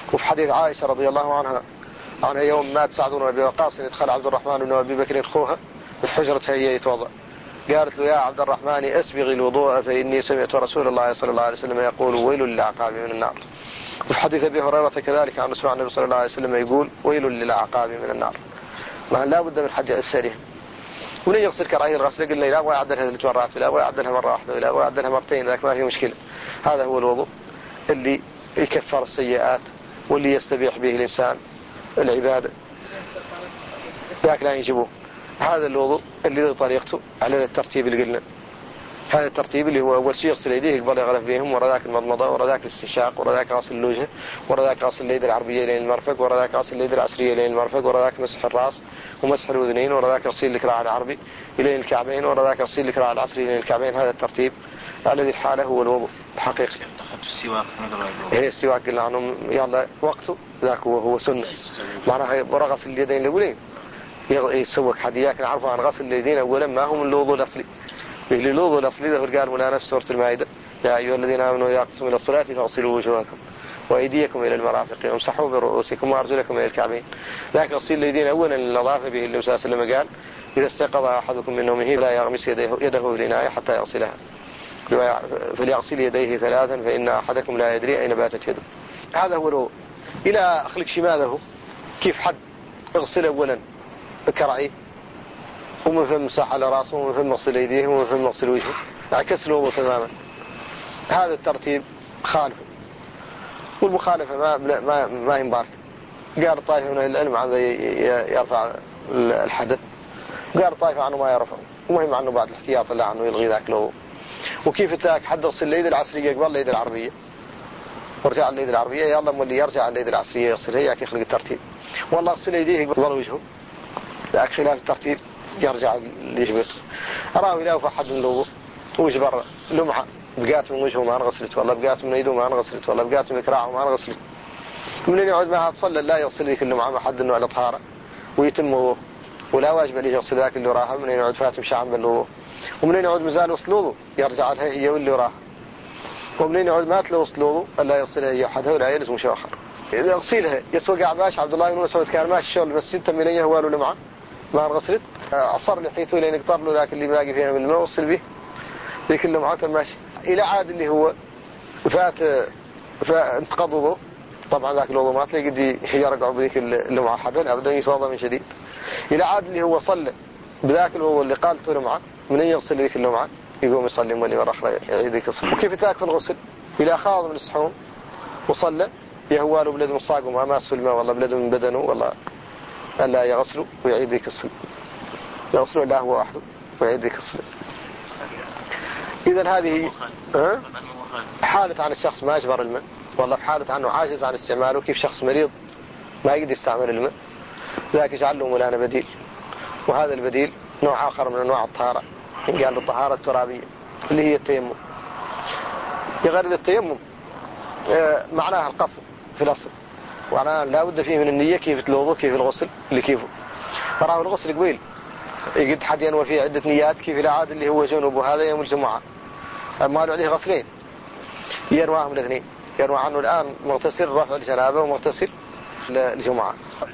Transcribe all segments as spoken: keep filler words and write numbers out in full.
وفي حديث عائشة رضي الله عنها عن يوم مات سعد بن أبي وقاص يدخل عبد الرحمن بن أبي بكر أخوها بحجرتها هي يتوضأ، قالت له يا عبد الرحمن أسبغ الوضوء فإني سمعت رسول الله صلى الله عليه وسلم يقول ويل للأعقاب من النار. وفي حديث أبي هريرة كذلك عن رسول النبي صلى الله عليه وسلم يقول ويل للأعقاب من النار. ما لا بد من حج السريع. ولن يغسل كراهي الغسل قلنا لا أبغى يعدلها ثلاث مرات ولا أبغى يعدلها مرة واحدة ولا أبغى يعدلها مرتين، ذاك ما في مشكلة. هذا هو الوضوء اللي يكفر السيئات واللي يستبيح به الإنسان العبادة، ذاك لا يجبوه. هذا الوضوء اللي طريقته على الترتيب اللي قلنا. هذا الترتيب اللي هو أول شيء يغسل يديه قبل يغرف بهم، ورا ذاك المضمضة، ورا ذاك الاستنشاق، ورا ذاك غسل الوجه، ورا ذاك غسل اليد العربية لين المرفق، ورا ذاك غسل اليد العسرية لين المرفق، ورا ذاك مسح الرأس ومسح الأذنين، ورا ذاك غسيل الكراع العربي إلى الكعبين، ورا ذاك غسيل الكراع العسري إلى الكعبين. هذا الترتيب الذي الحالة هو الوضوء الحقيقي. السواك هي السواك قلنا عنه يلا وقته ذاك هو هو سنة، معناها ورا غسل اليدين الأولين يسوق حدياك نعرفه عن غسل اليدين أولا ما هو من الوضوء الأصلي. اللي الوضوء الأصلي ذا قال مولانا في سورة المائدة يا أيها الذين آمنوا إذا قمتم إلى الصلاة فاغسلوا وجوهكم وأيديكم إلى المرافق وامسحوا برؤوسكم وأرجلكم إلى الكعبين. ذاك غسيل اليدين أولا للنظافة به النبي صلى الله عليه وسلم قال إذا استيقظ أحدكم من نومه لا يغمس يده يده في الإناء حتى يغسلها فليغسل يديه ثلاثا فإن أحدكم لا يدري أين باتت يده. هذا هو الوضوء. إلى أخلق شماله كيف حد اغسل أولا كرعيه ومن ثم مسح على راسه ومن ثم غسل يديه ومن ثم غسل وجهه، عكس الوضوء تماما. هذا الترتيب خالفه، والمخالفة ما ما ما هي مباركة. قال طائفة من العلم عن يرفع الحدث، قال طائفة عنه ما يرفع، ومهم عنه بعد الاحتياط لا عنه يلغي ذاك الوضوء. وكيف ذاك حد غسل اليد العسرية قبل اليد العربية ورجع اليد العربية يلا مولي يرجع اليد العسرية يغسل هي يخلق الترتيب. والله غسل يديه قبل وجهه ذاك خلاف الترتيب يرجع ليجبر. راوي لا فحد من الوضوء وجبر لمعة بقات من وجهه ما انغسلت، والله بقات من يده ما انغسلت، والله بقات من كراعه ما انغسلت. من يقعد معها تصلى لا يغسل ذيك اللمعة ما حد انه على طهارة ويتم ولا واجب عليه يغسل ذاك اللي وراها. من يقعد فاتم شعب بالوضوء، ومن يقعد مزال وسط الوضوء يرجع لها هي واللي وراها، ومن يقعد مات له وسط الوضوء الا يغسلها هي حدها ولا يلزم شيء اخر. اذا غسيلها يسوى قاعد ماشي عبد الله بن مسعود كان ماشي الشغل بس ستة مليه هو له لمعة ما انغسلت، عصر لحيته لين يقطر له ذاك اللي باقي فيها من الماء وصل به ذيك اللمعة ماشي الى عاد اللي هو فات فانتقض طبعا ذاك الوضوء ما تلاقي قد يرجع بذيك اللمعة حدا ابدا يصاب من شديد. الى عاد اللي هو صلى بذاك الوضوء اللي قالته لمعة من يغسل ذيك اللمعة يقوم يصلي مولي مرة أخرى يعيد ذيك الصلاة. وكيف ذاك في الغسل إلى خاض من السحوم وصلى يهوال بلد مصاق وما ماس الماء والله بلد من بدنه والله ألا يغسلوا ويعيد ذيك الصلاة، يغسلوا لا هو وحده ويعيد ذيك الصلاة. إذن هذه حالة عن الشخص ما أجبر الماء، والله حالة عنه عاجز عن استعماله. كيف شخص مريض ما يقدر يستعمل الماء ذاك يجعل له مولانا بديل، وهذا البديل نوع آخر من أنواع الطهارة قال الطهارة الترابية اللي هي التيمم. يغرد التيمم معناها القصد في الأصل، ومعناها لا بد فيه من النية كيف الوضوء كيف الغسل اللي كيفه. فراه الغسل قبيل يقد حد ينوى فيه عدة نيات كيف العاد اللي هو جنوب وهذا يوم الجمعة أما له عليه غسلين ينواهم الاثنين، ينوى عنه الآن مغتسل رفع الجنابة ومغتسل الجمعة.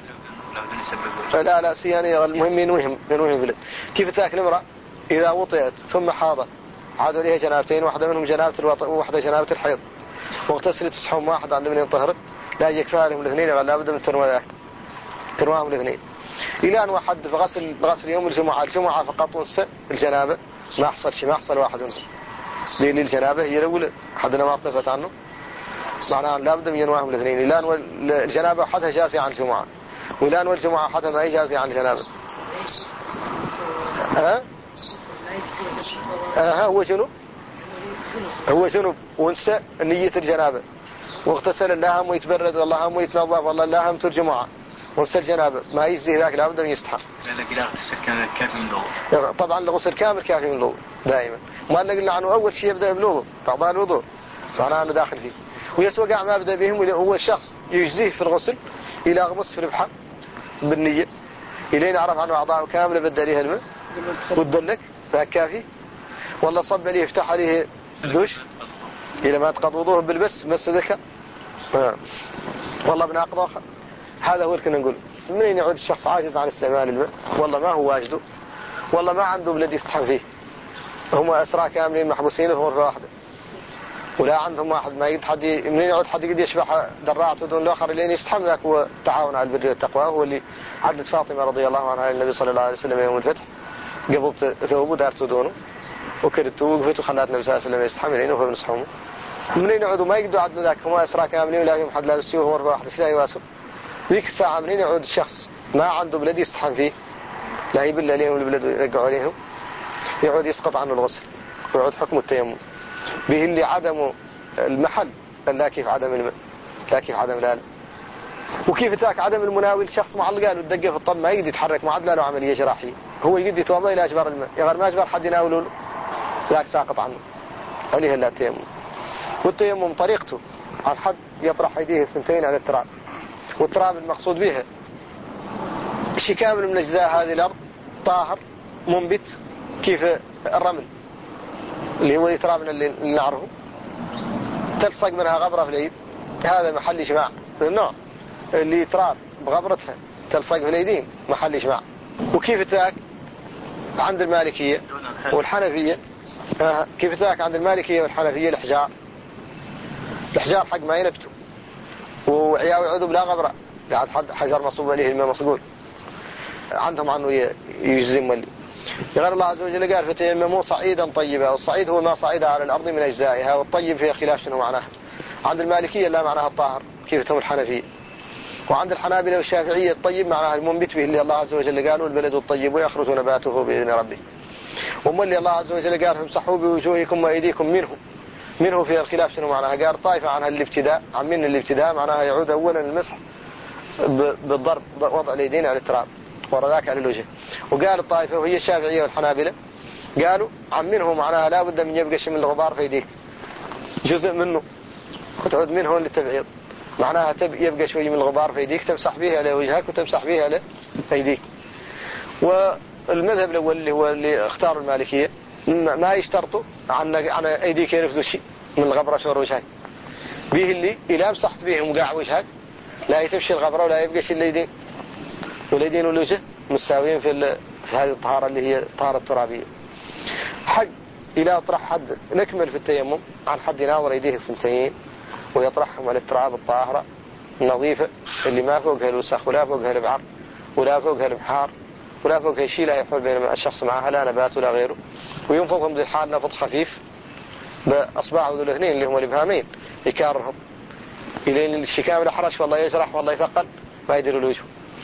لا لا سياني المهم ينوهم ينوهم بلد. كيف تاك نمرة إذا وطئت ثم حاضت عادوا لها جنابتين واحدة منهم جنابة الوطئ وواحدة جنابة الحيض واغتسلت تسحهم واحد عند من ينطهرت لا يكفى لهم الاثنين لا بد من تنوى تنواهم الاثنين. إلى أن واحد في غسل غسل يوم الجمعة الجمعة فقط ونسى الجنابة ما حصل شيء ما حصل واحد منهم لأن الجنابة هي الأولى حدنا ما اطلفت عنه معناها لا بد من ينواهم الاثنين. إلى أن الجنابة حدها جاسي عن الجمعة وإلى أن الجمعة حدها ما هي جاسي عن الجنابة. ها ها هو جنوب هو جنوب ونسى نية الجنابة واغتسل الله هم يتبرد والله هم يتنظف والله الله هم ترجمعه ونسى الجنابة ما يجزي ذاك لابد من يستحق. لا اغتسل كامل كافي من الوضوء طبعا الغسل كامل كافي من الوضوء دائما. ما قلنا عنه أول شيء يبدأ بالوضوء أعضاء الوضوء معناه أنه داخل فيه ويسوى قاع ما بدأ بهم هو الشخص يجزيه في الغسل إلى غمص في البحر بالنية إلين نعرف عنه أعضاء كاملة بدأ عليها الماء وتدلك ذاك كافي. والله صب عليه يفتح عليه الدوش إلى ما تقضوضوه بالبس مس ذكر والله بناقض آخر. هذا هو اللي كنا نقول منين يعود الشخص عاجز عن استعمال الماء، والله ما هو واجده، والله ما عنده بلد يستحم فيه، هم أسرى كاملين محبوسين في غرفة واحدة، ولا عندهم واحد ما يقدر حد منين يعود حد يقدر يشبح دراعته دون الآخر لين يستحم. ذاك هو التعاون على البر والتقوى، هو اللي عدت فاطمة رضي الله عنها النبي صلى الله عليه وسلم يوم الفتح، قبضت ثوبه دارته دونه وكرته وقفت وخلات النبي صلى الله عليه وسلم يستحم لين وهو نصحهم. منين يعودوا ما يقدروا يعدوا ذاك، هم أسرى كاملين ولا يوم حد لابس سيوف غرفة واحدة، ايش لا يواسوا ذيك الساعة. منين يعود الشخص ما عنده بلد يستحم فيه، لا يبل عليهم البلد يرجعوا عليهم، يعود يسقط عنه الغسل ويعود حكم التيمم به اللي عدم المحل، لا كيف عدم الماء، لا كيف عدم الآلة. وكيف ذاك عدم المناول، شخص معلق له الدقة في الطب ما يقدر يتحرك، معدله له عملية جراحية، هو يقدر يتوضا إلى أجبار الماء، يغير ما أجبر حد يناوله له، ذاك ساقط عنه، عليه لا التيمم. والتيمم طريقته عن حد يطرح يديه الثنتين على التراب، والتراب المقصود بها شيء كامل من أجزاء هذه الأرض طاهر منبت، كيف الرمل اللي هو يترابنا اللي نعرفه، تلصق منها غبرة في اليد، هذا محل إجماع النوع اللي يتراب بغبرتها تلصق في اليدين محل إجماع. وكيف ذاك عند المالكية والحنفية، آه كيف ذاك عند المالكية والحنفية الحجار، الحجار حق ما ينبتوا وعياو يعودوا بلا غبرة، قاعد حد حجر مصوب عليه الماء مصقول، عندهم عنه يجزم اللي غير الله عز وجل قال فتيمموا صعيدا طيبا، والصعيد هو ما صعد على الأرض من أجزائها، والطيب فيها خلاف شنو معناه. عند المالكية لا معناها الطاهر كيف هم الحنفية، وعند الحنابلة والشافعية الطيب معناها المنبت به اللي الله عز وجل قالوا البلد الطيب ويخرج نباته بإذن ربه. وما اللي الله عز وجل قال امسحوا بوجوهكم وأيديكم منه، منه فيها الخلاف شنو معناها. قال طائفة عنها الابتداء، عن من الابتداء معناها يعود أولا المسح بالضرب وضع اليدين على التراب ورداك على الوجه. وقال الطائفة وهي الشافعية والحنابلة قالوا عن منه معناها لا بد من يبقى شيء من الغبار في يديك، جزء منه وتعود منه للتبعيض، معناها يبقى شوي من الغبار في يديك تمسح به على وجهك وتمسح به على يديك. والمذهب الأول اللي هو اللي اختار المالكية ما يشترطوا عن عن أيديك يرفضوا شيء من الغبرة شور وجهك، به اللي إذا مسحت به مقاع وجهك لا يتفشي الغبرة ولا يبقى شيء اليدين، واليدين والوجه مساويين في في هذه الطهارة اللي هي طهارة ترابية. حق إلى أطرح حد نكمل في التيمم عن حد يناور يديه الثنتين ويطرحهم على التراب الطاهرة النظيفة اللي ما فوقها الوسخ ولا فوقها البعر ولا فوقها البحار ولا فوقها شيء لا يحول بين الشخص معها لا نبات ولا غيره، وينفضهم ذي الحال نفض خفيف بأصبعه ذو الاثنين اللي هم الإبهامين يكاررهم إلين الشكام الأحرش والله يجرح والله يثقل ما يديروا الوجه،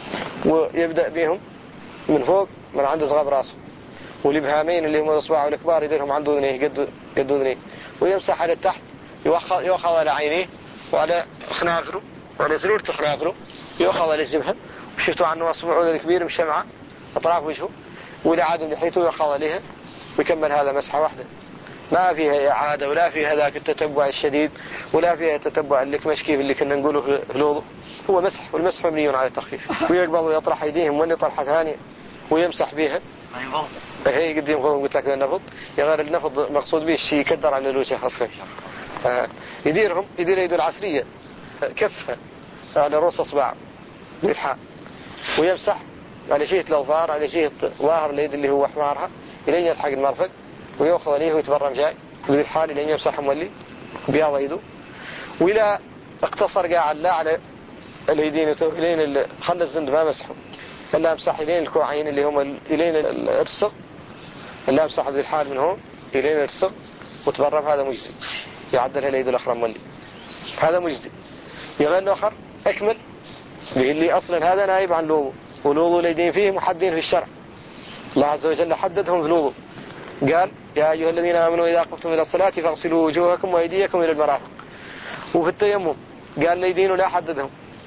ويبدأ بهم من فوق من عند صغاب راسه، والإبهامين اللي هم الأصبع الكبار يديرهم عنده ذنيه قد قد ذنيه، ويمسح على التحت يؤخذ يؤخذ على عينيه وعلى خنافره وعلى سرورة خنافره، يؤخذ على الجبهة وشفتوا عنه أصبعه الكبير بشمعة أطراف وجهه، وإلى عاد لحيته يؤخذ عليها ويكمل هذا مسحة واحدة ما فيها إعادة ولا فيها ذاك التتبع الشديد ولا فيها تتبع الكمش كيف اللي كنا نقوله في الوضوء، هو مسح والمسح مبني على التخفيف. ويقبض ويطرح أيديهم واللي طرحة ثانية ويمسح بها هي قد ينفض. قلت لك النفض يغير النفض مقصود به الشيء يكدر على الوجه أصلا. آه يديرهم يدير يده العسرية كفها على رؤوس أصبع بالحاء ويمسح على جهة الأظفار على جهة ظاهر اليد اللي هو حمارها إلين يلحق المرفق ويأخذ عليه ويتبرم جاي بالحال إلين يمسح مولي بياض يده، وإلى اقتصر قاعد لا على اليدين إلين خلى الزند ما مسحه إلا امسح إلين الكوعين اللي هم إلين الرسغ، إلا امسح بالحال من هون إلين الرسغ وتبرم، هذا مجزي يعدلها اليد الأخرى مولي هذا مجزي. يغنى آخر أكمل به اللي أصلا هذا نائب عن الوضوء، والوضوء اليدين فيه محدين في الشرع، الله عز وجل حددهم في الوضوء قال يا أيها الذين آمنوا إذا قمتم إلى الصلاة فاغسلوا وجوهكم وأيديكم إلى المرافق. وفي التيمم قال اليدين ولا حددهم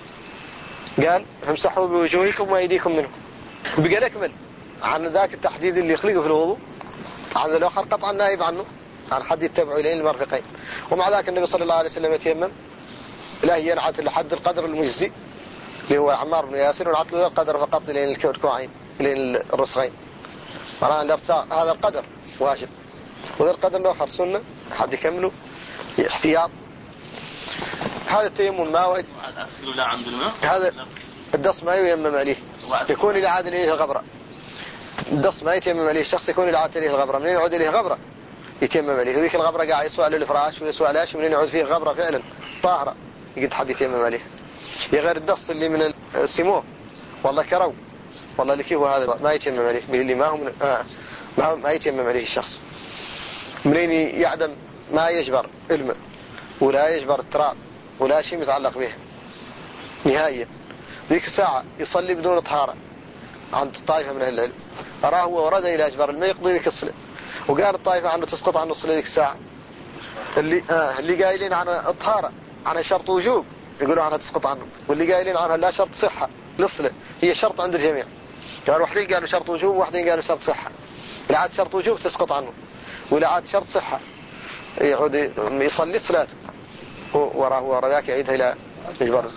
قال امسحوا بوجوهكم وأيديكم منه، بقى أكمل عن ذاك التحديد اللي يخلقه في الوضوء عن الآخر قطعا نائب عنه عن حد يتبعوا إليه المرفقين. ومع ذاك النبي صلى الله عليه وسلم يتيمم لا ينعت لحد القدر المجزي اللي هو عمار بن ياسر، والعت له القدر فقط لين الكوعين لين الرسغين، معناه الارتساء هذا القدر واجب، وهذا القدر الآخر سنة حد يكمله احتياط. هذا التيمم ما أصل لا عند الماء هذا الدص ما ييمم عليه يكون إلى عاد إليه الغبرة. الدص ما يتيمم عليه الشخص يكون إلى عاد إليه الغبرة، منين يعود إليه غبرة يتيمم عليه. وذيك الغبرة قاعد يسوى للفراش ويسوى لاش، منين يعود فيه غبرة فعلا طاهرة يقد حد يتيمم عليه. يغير الدص اللي من السموه والله كرو والله اللي كيف هذا ما يتيمم عليه، اللي ما هو من آه ما, ما يتيمم عليه الشخص. منين يعدم ما يجبر الماء ولا يجبر التراب ولا شيء متعلق به نهائيا، ذيك الساعة يصلي بدون طهارة عند الطائفة من أهل العلم. أراه هو ورد إلى أجبر الماء يقضي ذيك الصلاة، وقال الطائفة عنه تسقط عنه الصلاة ذيك الساعة. اللي آه اللي قايلين عن الطهارة عن شرط وجوب يقولوا عنها تسقط عنه، واللي قايلين عنها لا شرط صحة للصلاة هي شرط عند الجميع. قالوا واحدين قالوا شرط وجوب وواحدين قالوا شرط صحة. إذا عاد شرط وجوب تسقط عنه، وإذا عاد شرط صحة يعود يصلي صلاته وراه ورا ذاك يعيدها إلى إجبار.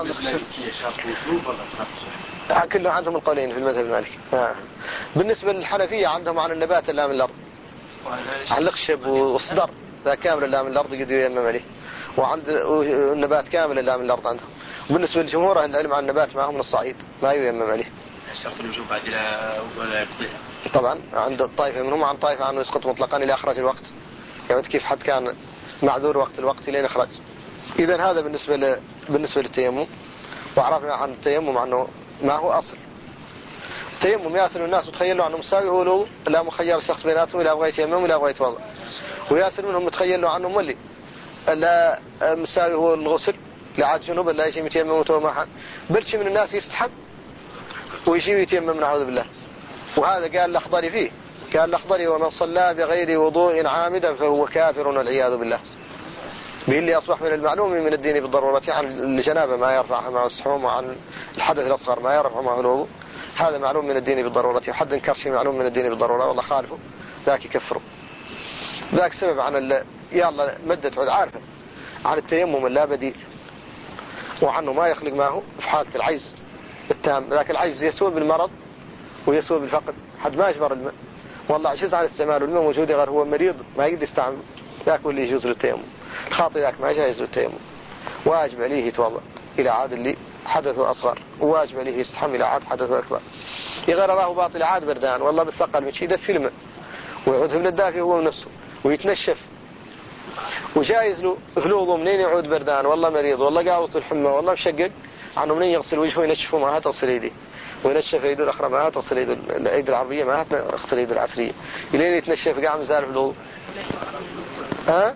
كله عندهم القولين في المذهب المالكي. آه. بالنسبة للحنفية عندهم عن النبات اللي من الأرض، عن الخشب والصدر ذا كامل اللي من الأرض قد ييمم عليه، وعند النبات كامل اللي من الأرض عندهم. بالنسبة للجمهور أهل العلم عن النبات ما هم من الصعيد ما ييمم عليه. شرط الوجوب بعد لا ولا يقضيها. طبعا عند الطائفة منهم عن طائفة عنه يسقط مطلقا إلى أخرج الوقت، يعني كيف حد كان معذور وقت الوقت لين أخرج. إذن هذا بالنسبة ل... بالنسبة للتيمم. وعرفنا عن التيمم عنه ما هو أصل. التيمم ياسر الناس متخيلوا عنه مساوي هو لو لا مخير الشخص بيناتهم إلى أبغى يتيمم ولا أبغى يتوضأ، وياسر منهم متخيلوا عنه ملي لا مساوي هو الغسل لا عاد جنوب لا يجي يتيمم وتومحا، بل شيء من الناس يستحب ويجي يتيمم نعوذ بالله. وهذا قال الأخضري فيه، قال الأخضري ومن صلى بغير وضوء عامدا فهو كافر والعياذ بالله. به اللي أصبح من المعلوم من الدين بالضرورة عن الجنابة ما يرفعها مع السحوم، وعن الحدث الأصغر ما يرفع معه الوضوء، هذا معلوم من الدين بالضرورة. وحد انكر شيء معلوم من الدين بالضرورة والله خالفه ذاك يكفره. ذاك سبب عن ال... يلا مدة عود عارفة عن التيمم لا بديل، وعنه ما يخلق معه في حالة العجز التام. ذاك العجز يسوى بالمرض ويسوى بالفقد، حد ما يجبر الماء والله عجز عن استعمال الماء موجود غير هو مريض ما يقدر يستعمل، ذاك هو اللي يجوز للتيمم. الخاطئ ذاك ما جايز للتيمم، واجب عليه يتوضأ إلى عاد اللي حدثه أصغر، وواجب عليه يستحمل إلى عاد حدثه أكبر. يغير الله باطل عاد بردان والله بالثقل من شيء دفي الماء ويعود من الدافي هو نفسه ويتنشف، وجايز له فلوضه منين يعود بردان والله مريض والله قاوط الحمى والله مشقق عنه منين يغسل وجهه وينشفه ما تغسل يديه، وينشف يده الأخرى ما تغسل يده الأيد العربية ما تغسل يده العسرية، إلين يتنشف قاع مزال فلوضه. ها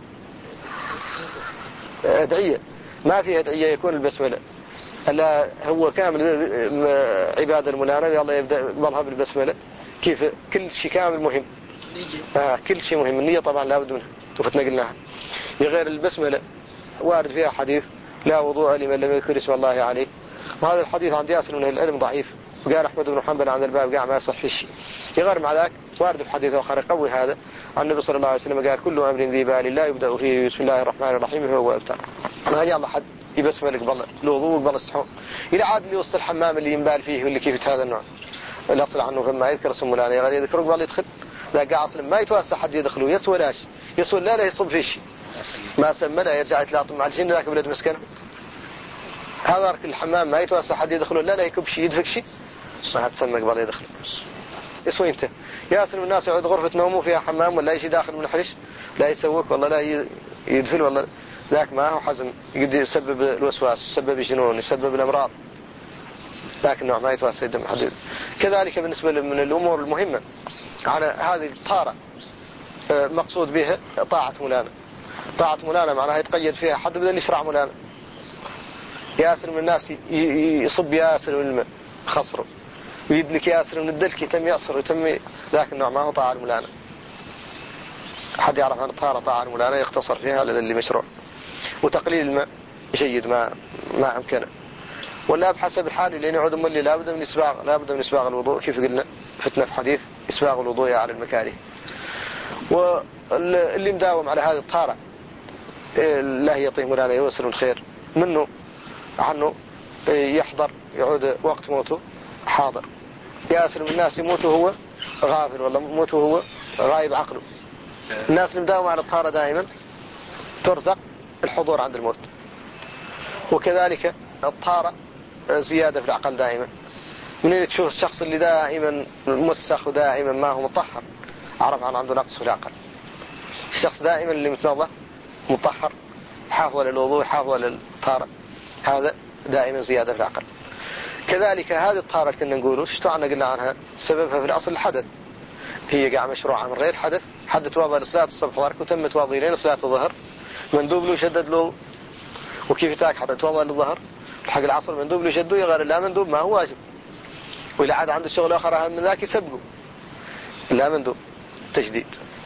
أدعية ما فيها أدعية يكون البسملة ألا هو كامل عبادة الملانة يلا يبدأ يقبلها بالبسملة. كيف كل شيء كامل مهم. آه كل شيء مهم. النية طبعا لا بد منها وفتنا قلناها. غير البسملة وارد فيها حديث لا وضوء لمن لم يذكر اسم الله عليه، وهذا الحديث عند ياسر من العلم ضعيف، وقال أحمد بن حنبل عن الباب قاع ما يصح في الشيء. يغير مع ذاك وارد في حديث آخر قوي هذا عن النبي صلى الله عليه وسلم قال كل أمر ذي بال لا يبدأ فيه بسم الله الرحمن الرحيم فهو ابتر. ما يلا حد يبسمل يقبل الوضوء ويقبل السحور إلى عاد اللي وسط الحمام اللي ينبال فيه واللي كيف هذا النوع الأصل عنه فما يذكر اسم مولانا يغير يذكر يقبل يدخل لا قاع أصلا ما يتوسع حد يدخله يسوى لاش يسوى لا لا يصب فيه شيء ما سمى لا يرجع يتلاطم مع الجن ذاك بلد مسكنه. هذا الحمام ما يتوسع حد يدخله لا لا يكب شيء يدفك شيء ما هتسمى قبل يدخل. يسوي انت ياسر من الناس يعود غرفة نومه فيها حمام ولا يجي داخل من الحرش لا يسوق والله لا يدفل والله ذاك ما هو حزم يقدر يسبب الوسواس يسبب الجنون يسبب الأمراض، لكن نوع ما يتوسع الدم حديد. كذلك بالنسبة من الأمور المهمة على هذه الطهارة مقصود بها طاعة مولانا. طاعة مولانا معناها يتقيد فيها حد بدل يشرع مولانا. ياسر من الناس يصب ياسر من الماء خصره ويدلك ياسر من الدلك يتم يأصر ويتم ذاك النوع ما هو طاعة المولانا. حد يعرف عن الطهارة طاعة المولانا يختصر فيها هذا اللي مشروع. وتقليل الماء جيد ما ما أمكنه، ولا بحسب الحال اللي يعود ملي لا بد من إسباغ لا بد من إسباغ الوضوء كيف قلنا فتنا في حديث إسباغ الوضوء على المكاره. واللي مداوم على هذه الطهارة الله يعطيه مولانا يوصل الخير منه عنه يحضر يعود وقت موته حاضر. ياسر من الناس يموت وهو غافل ولا يموت وهو غايب عقله. الناس اللي مداوم على الطهارة دائما ترزق الحضور عند الموت. وكذلك الطهارة زيادة في العقل دائما. منين تشوف الشخص اللي دائما موسخ ودائما ما هو مطهر عرف عن عنده نقص في العقل. الشخص دائما اللي متنظف مطهر حافظ للوضوء حافظ للطهارة هذا دائما زيادة في العقل. كذلك هذه الطهارة كنا نقوله شو عنا قلنا عنها سببها في الأصل الحدث، هي قاعدة مشروعة من غير حدث. حد توضأ لصلاة الصبح ضرك وتم توضي لين صلاة الظهر مندوب له شدد له، وكيف تاك حتى توضأ للظهر الحق العصر مندوب له شدده غير لا مندوب ما هو واجب، وإذا عاد عنده شغل آخر أهم من ذاك يسبقه لا مندوب تجديد.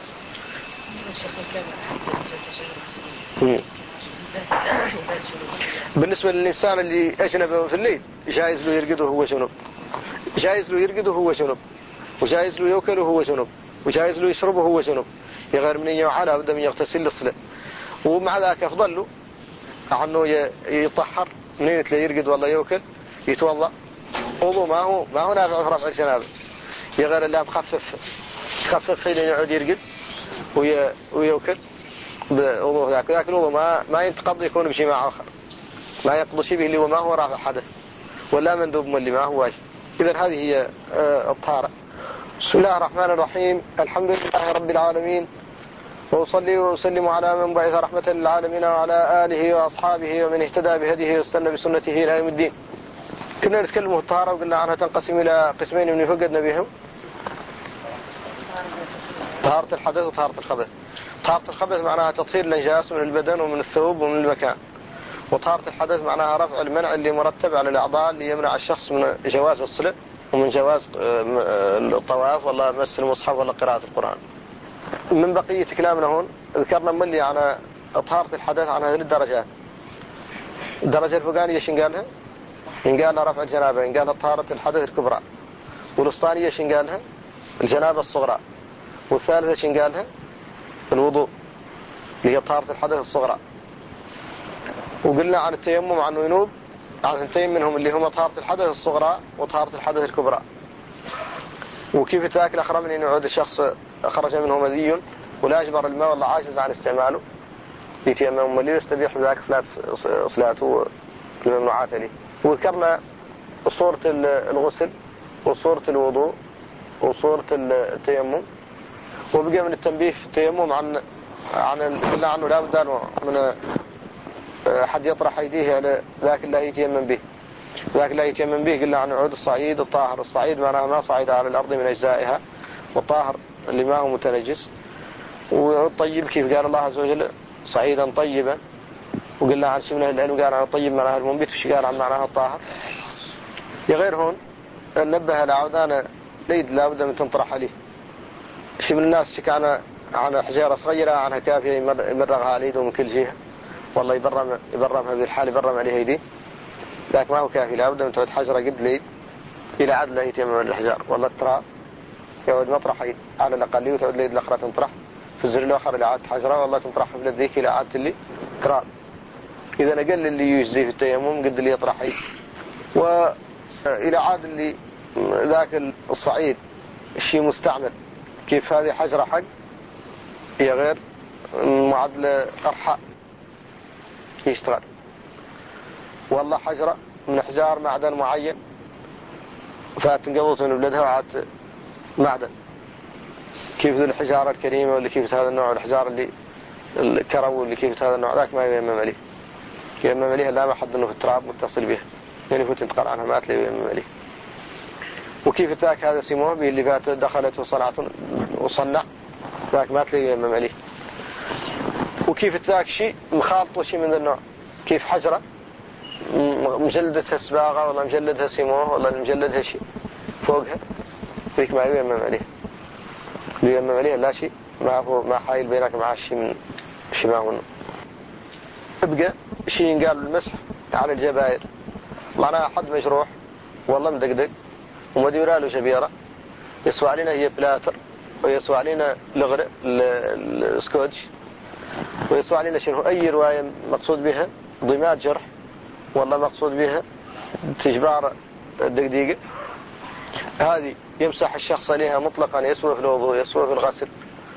بالنسبة للإنسان اللي أجنب في الليل جائز له يرقد وهو جنب، جائز له يرقد وهو جنب، وجائز له يوكل وهو جنب، وجائز له يشرب وهو جنب، يغير من يوعى لا بد من يغتسل للصلاة. ومع ذاك أفضل له عنه يطهر منين تلاقي يرقد والله يوكل يتوضأ وضوء ما هو ما هو نافع في رفع الجنابة، يغير الله مخفف خفف حين يعود يرقد وي ويوكل بوضوء ذاك ذاك الوضوء ما ما ينتقض يكون بجماع آخر ما يقضي شيء به اللي هو ما هو رافع حدث ولا مندوب من اللي ما هو واجب. إذا هذه هي الطهارة. بسم الله الرحمن الرحيم. الحمد لله رب العالمين، وأصلي وأسلم على من بعث رحمة للعالمين وعلى آله وأصحابه ومن اهتدى بهديه واستنى بسنته إلى يوم الدين. كنا نتكلم في الطهارة وقلنا عنها تنقسم إلى قسمين من فقدنا بهم، طهارة الحدث وطهارة الخبث. طهارة الخبث معناها تطهير النجاس من البدن ومن الثوب ومن المكان، وطهارة الحدث معناها رفع المنع اللي مرتب على الأعضاء اللي يمنع الشخص من جواز الصلاة ومن جواز الطواف ولا مس المصحف ولا قراءة القرآن. من بقية كلامنا هون ذكرنا ملي عن طهارة الحدث عن هذه الدرجات. الدرجة الفوقانية شن قالها؟ إن قالها رفع الجنابة، إن قالها طهارة الحدث الكبرى، والوسطانية شن قالها؟ الجنابة الصغرى، والثالثة شن قالها؟ الوضوء اللي هي طهارة الحدث الصغرى. وقلنا عن التيمم عن ينوب عن اثنتين منهم اللي هم طهارة الحدث الصغرى وطهارة الحدث الكبرى. وكيف ذاك الأخرى من أن يعود الشخص خرج منه مذي ولا أجبر الماء والله عاجز عن استعماله يتيمم ولي يستبيح بذاك صلاته الممنوعات لي. وذكرنا صورة الغسل وصورة الوضوء وصورة التيمم. وبقى من التنبيه في التيمم عن عن قلنا عنه لا بد من حد يطرح أيديه على ذاك اللي يتيمم به. ذاك اللي يتيمم به قلنا عن عود الصعيد الطاهر. الصعيد معناها ما صعد على الأرض من أجزائها، والطاهر اللي ما هو متنجس. والطيب كيف قال الله عز وجل صعيدا طيبا. وقلنا عن شمنه العلم قال عن الطيب معناها المنبت، وش قال عن معناها الطاهر. يغير هون نبه لعودانا ليد لا بد من تنطرح عليه. شي من الناس كان عن حجارة صغيرة عنها كافية يمرغها على يده من كل جهة والله يبرم يبرمها بالحال يبرم عليها يديه، ذاك ما هو كافي. لا بد من تعود حجرة قد لي إلى عدل لا يتيمم الحجار والله التراب يعود مطرح على الأقل وتعود ليد الأخرى تنطرح في الزر الآخر إلى عاد حجرة والله تنطرح في الذيك إلى عاد اللي تراب. إذا أقل اللي يجزي في التيمم قد اللي يطرح يد. وإلى عاد اللي ذاك الصعيد شيء مستعمل كيف هذه حجرة حق هي غير معادلة أرحاء يشتغل والله حجرة من حجار معدن معين فاتنقبضت من بلدها وعاد معدن كيف ذو الحجارة الكريمة واللي كيف هذا النوع الحجار اللي الكرو اللي كيف هذا النوع ذاك ما يمم عليه يمم عليها لا ما حد انه في التراب متصل بها يعني فوت انتقل عنها ما تلاقيه يمم عليه. وكيف ذاك هذا سموه به اللي فات دخلت وصنعت وصنع ذاك ما تلاقيه يمم عليه. وكيف ذاك شيء مخالط وشيء من النوع كيف حجرة مجلدتها سباغة ولا مجلدها سموه ولا مجلدها شيء فوقها ذيك ما يمم عليه يمم عليه لا شيء ما هو ما حايل بينك مع شيء من شيء ما هو. تبقى شيء ينقال المسح على الجبائر معناها حد مجروح والله مدقدق ومديره له شبيرة يسوى علينا هي بلاتر ويسوى علينا لغر السكوتش ويسوى علينا شنو أي رواية مقصود بها ضماد جرح والله مقصود بها تجبار الدقديقة هذه يمسح الشخص عليها مطلقا يسوى في الوضوء يسوى في الغسل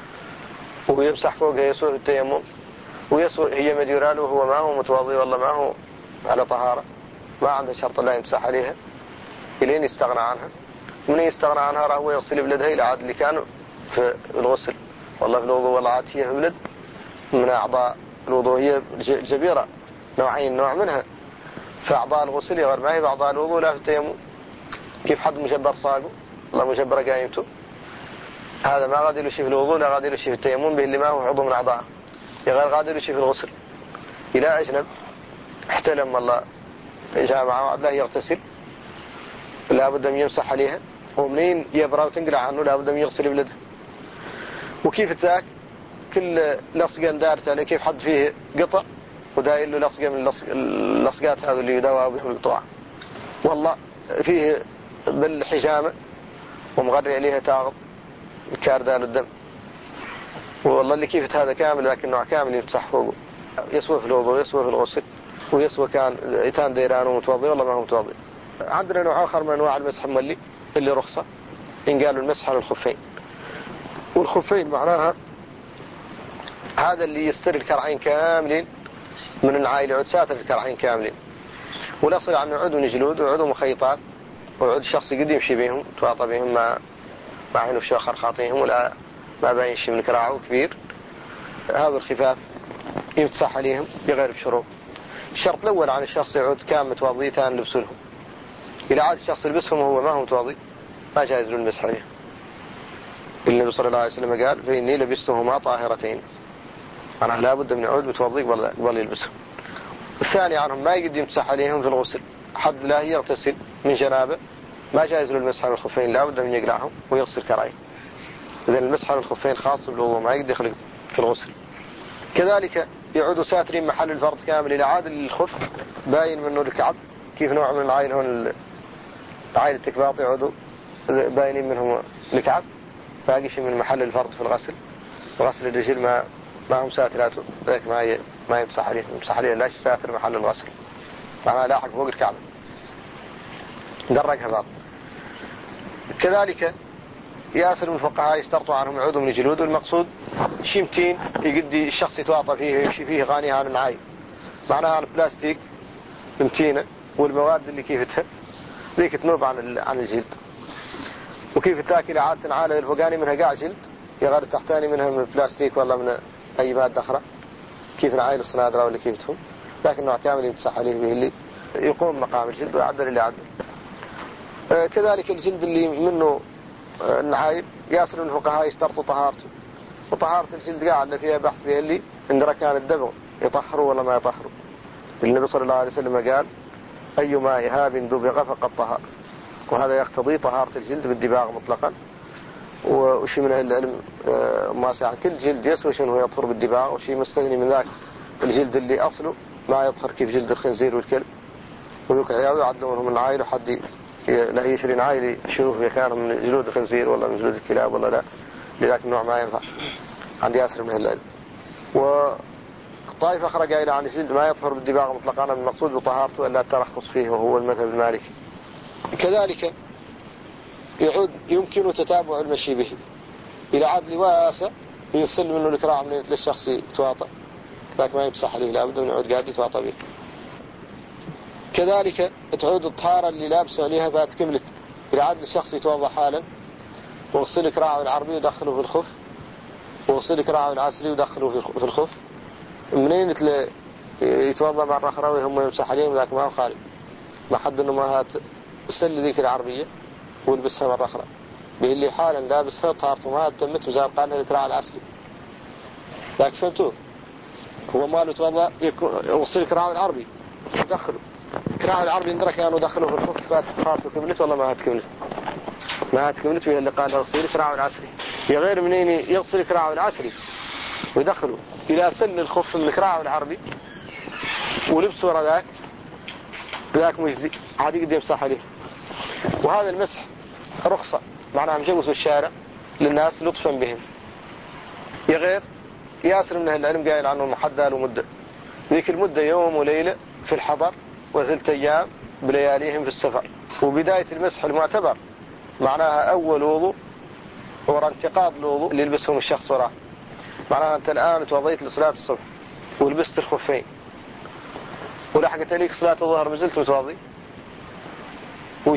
ويمسح فوقها يسوى في التيمم ويسوى هي مديراله وهو ما هو متوضي والله ما هو على طهارة ما عنده شرط لا يمسح عليها إلين يستغنى عنها. من يستغنى عنها راه هو يغسل بلدها إلى عاد اللي كانوا في الغسل. والله في الوضوء والله عاد فيها بلد من أعضاء الوضوء هي الجبيرة نوعين نوع منها، فأعضاء الغسل غير ما هي بأعضاء الوضوء لا في التيمم. كيف حد مجبر صاقه الله مجبر قايمته، هذا ما غادي له شيء في الوضوء لا غادي له شيء في التيمم به اللي ما هو عضو من أعضاءه، غير غادي له شيء في الغسل. إلى أجنب احتلم والله جاء معه لا يغتسل لا بد من يمسح عليها، ومنين يبرى وتنقلع عنه لا بد من يغسل بلده. وكيف ذاك كل لصقة دارت عليه، كيف حد فيه قطع وداير له لصقة من اللصقات هذا اللي يداوى بهم القطوع، والله فيه بالحجامة ومغري عليها تاغط الكاردال الدم، والله اللي كيف هذا كامل لكن نوع كامل يمسح فوقه، يسوى في الوضوء يسوى في الغسل ويسوى كان يتان ديران ومتوضي والله ما هو متوضي. عندنا نوع آخر من أنواع المسح ملي اللي رخصة إن قالوا المسح على الخفين. والخفين معناها هذا اللي يستر الكرعين كاملين من العائلة عود ساتر الكرعين كاملين، والأصل عنه عدو جلود وعدو مخيطات وعود شخص قد يمشي بهم تواطى بهم ما ما عينه في شوخر خاطيهم ولا ما باين شيء من كراعه كبير. هذا الخفاف يمسح عليهم بغير شروط. الشرط الأول عن الشخص يعود كان متوضيتان لبسلهم، إلى عاد الشخص يلبسهم وهو ما هو متوضي ما جائز له المسح عليهم. النبي صلى الله عليه وسلم قال فإني لبستهما طاهرتين، أنا لا بد من يعود متوضي قبل يلبسهم. الثاني عنهم ما يقدر يمسح عليهم في الغسل، حد لا يغتسل من جنابه ما جائز له المسح على الخفين لا بد من يقلعهم ويغسل كراعيه. إذن المسح على الخفين خاص بالوضوء ما يقدر يخلق في الغسل. كذلك يعود ساترين محل الفرض كامل إلى عاد الخف باين منه الكعب، كيف نوع من العائل هون عائلة التكباط يعودوا باينين منهم الكعب، باقي شيء من محل الفرض في الغسل. غسل الرجل ما ما هم ساتراته ذلك ما ما يمسح عليه، يمسح عليه لا ساتر محل الغسل معناها لاحق فوق الكعب درجها بعض. كذلك ياسر من الفقهاء يشترطوا عنهم عضو من الجلود، والمقصود شيمتين يقدي الشخص يتواطى فيه يمشي فيه غاني عن العاي، معناها البلاستيك متينة والمواد اللي كيفتها ذيك تنوب عن عن الجلد. وكيف تاكل عادة عالة الفوقاني منها قاع جلد يغير تحتاني منها من البلاستيك ولا من أي مادة أخرى كيف العائل الصنادرة ولا كيفتهم، لكن نوع كامل يمسح عليه به اللي يقوم مقام الجلد ويعدل اللي عدل. آه كذلك الجلد اللي منه آه النعايل ياسر من الفقهاء يشترطوا طهارته، وطهارة الجلد قاعد اللي فيها بحث بها اللي إن كان الدبغ يطهروا ولا ما يطهروا. النبي صلى الله عليه وسلم قال أي ماء هاب دبغ فقد طهر، وهذا يقتضي طهارة الجلد بالدباغ مطلقا. وشي من العلم ما ساعة كل جلد يسوي شنو يطهر بالدباغ، وشي مستثني من ذاك الجلد اللي أصله ما يطهر كيف جلد الخنزير والكلب، وذوك عياوي يعدلوا منهم من عائل وحد لا يشرين عائل يشوف كان من جلود الخنزير ولا من جلود الكلاب ولا لا، لذاك النوع ما ينفع عند ياسر من العلم. وطائفة أخرى قائلة عن الجلد ما يطهر بالدباغ مطلقا، المقصود بطهارته ألا الترخص فيه وهو المذهب المالكي. كذلك يعود يمكن تتابع المشي به إلى عدل واسع يصل منه الكراع من الشخص يتواطى لكن ما يمسح عليه لابد من يعود قاعد يتواطى به. كذلك تعود الطهارة اللي لابسه عليها فات كملت إلى عدل الشخص يتوضى حالا وغسل كراعه العربي ودخله في الخف وغسل كراعه العسري ودخله في الخف. منين يتوضى مرة أخرى وهم يمسح عليهم لكن ما هو خارج ما حد إنه ما هات سل ذيك العربية والبسها مرة أخرى به اللي حالا لابسها طهارته ما تمت وزار قالها الكراع العسري. لكن فهمتوه هو ماله توضى وغسل كراعه العربي ودخله كراعه العربي ندرك كانوا دخلوا في الخف فات طهارته كملت ولا ما هات كملت ما هات كملت وهي اللي قال غسل كراعه العسري. يا غير منين يغسل كراعه العسري ويدخله إلى سن الخف من كراعه العربي ولبسه ورا ذاك ذاك مجزي عادي قد يمسح عليه. وهذا المسح رخصة معناها مجوز في الشارع للناس لطفا بهم. يا غير ياسر من أهل العلم قائل عنه محدد له مدة، ذيك المدة يوم وليلة في الحضر وثلث أيام بلياليهم في السفر. وبداية المسح المعتبر معناها أول وضوء ورا انتقاض الوضوء اللي يلبسهم الشخص وراه، معناها أنت الآن توضيت لصلاة الصبح ولبست الخفين ولحقت عليك صلاة الظهر مازلت متوضي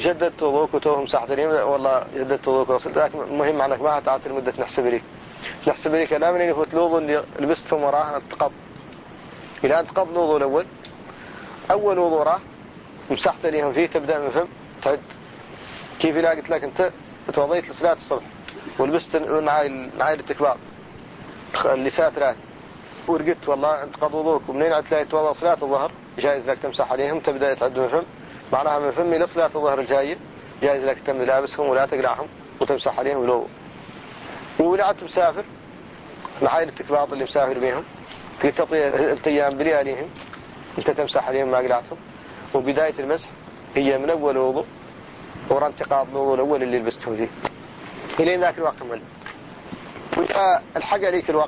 وجددت وضوءك وتوهم مسحت اليمين والله جددت وضوءك وغسلت، لكن مهم عنك ما تعطي المدة نحسب لك نحسب لك لا من يفوت الوضوء اللي لبستهم وراه انتقض. إلى أن تقض الوضوء الأول أول وضوء راه مسحت ليهم فيه تبدأ من فم تعد. كيف لا قلت لك أنت توضيت لصلاة الصبح ولبست نعاي نعاي التكبار اللي ساترات ورقدت والله انتقض وضوءك، ومنين تلاقي توضى صلاة الظهر جائز لك تمسح عليهم تبدأ تعد من فم، معناها من فم إلى صلاة الظهر الجاية جائز لك تم لابسهم ولا تقلعهم وتمسح عليهم لو. ولعت مسافر نعاي التكبار اللي مسافر بيهم تعطي التيام برياليهم انت تمسح عليهم ما قلعتهم. وبداية المسح هي من أول وضوء ورا انتقاض الوضوء الأول اللي لبستهم فيه إلين ذاك الوقت مل. وإذا الحق عليك الوقت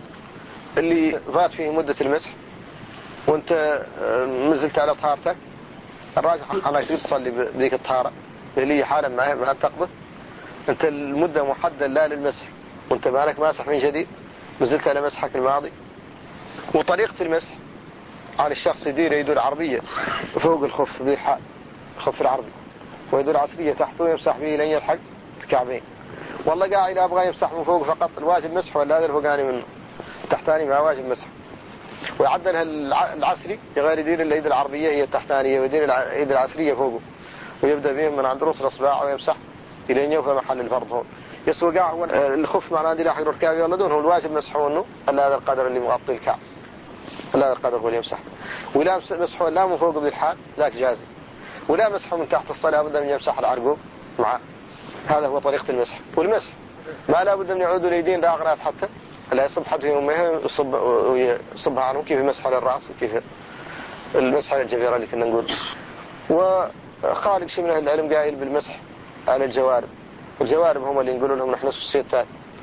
اللي فات فيه مدة المسح وانت مزلت على طهارتك الراجح أنك تصلي بذيك الطهارة اللي هي حالا ما ما تقضي انت المدة محددة لا للمسح وانت مالك ماسح من جديد مزلت على مسحك الماضي. وطريقة المسح على الشخص يدير يده العربية فوق الخف ذي الحال الخف العربي ويده العصرية تحته يمسح به لين يلحق الكعبين. والله قاعد أبغى يمسح من فوق فقط الواجب مسح ولا هذا الفوقاني منه تحتاني ما واجب مسح. ويعدلها العسري غير يدير اليد العربية هي التحتانية ويدير اليد العسرية فوقه ويبدأ بهم من عند رؤوس الأصبع ويمسح إلى يوفى محل الفرض هون. يسوى قاع الخف معناه دي لاحق الركاب ولا دون هو الواجب مسحه إنه إلا هذا القدر اللي مغطي الكعب إلا هذا القدر هو اللي يمسح. ولا مسحه لا من فوق ذي الحال ذاك جازي ولا مسحه من تحت الصلاة بد من يمسح العرقوب معه. هذا هو طريقة المسح. والمسح ما لا بد من يعودوا اليدين راغرات حتى لا يصب حد في أمها ويصب ويصبها عنهم كيف المسح على الرأس وكيف المسح على الجبيرة اللي كنا نقول. وخالق شيء من أهل العلم قائل بالمسح على الجوارب والجوارب هم اللي نقولوا لهم نحن نصف الستات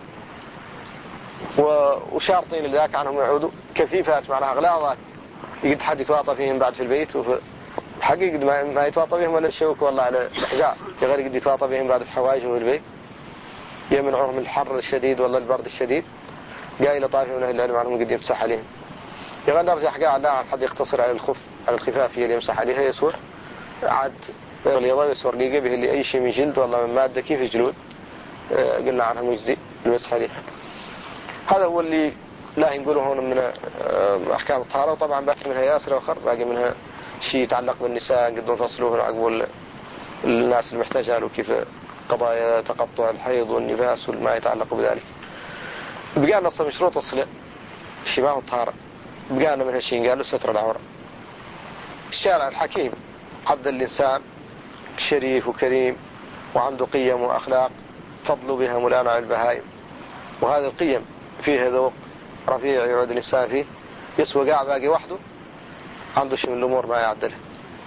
وشارطين لذاك عنهم يعودوا كثيفات معناها أغلاظات يقد حد يتواطى فيهم بعد في البيت وحقيقة ما, ما يتواطى فيهم ولا الشوك والله على الحجار غير يقد يتواطى فيهم بعد في حواجه في البيت يمنعهم من الحر الشديد والله البرد الشديد. قايل طائفة من أهل العلم عنهم قد يمسح عليهم. يغنى نرجع قاعد لا عن حد يقتصر على الخف على الخفافية اللي يمسح عليها يسور عاد اليضاء يسور ليقى به اللي أي شيء من جلد والله من مادة كيف جلود قلنا عنها مجزي المسح عليها. هذا هو اللي لا ينقوله هون من أحكام الطهارة. وطبعا باقي منها ياسر وخر باقي منها شيء يتعلق بالنساء قدون فصلوه عقب الناس المحتاجة له كيف قضايا تقطع الحيض والنفاس والما يتعلق بذلك. بقى نص من شروط الصلاة شباه الطهارة بقى من هالشيء قالوا ستر العورة. الشارع الحكيم حد الإنسان شريف وكريم وعنده قيم وأخلاق فضلوا بها مولانا على البهائم وهذه القيم فيها ذوق رفيع يعود الإنسان فيه يسوى قاع باقي وحده عنده شيء من الأمور ما يعدلها.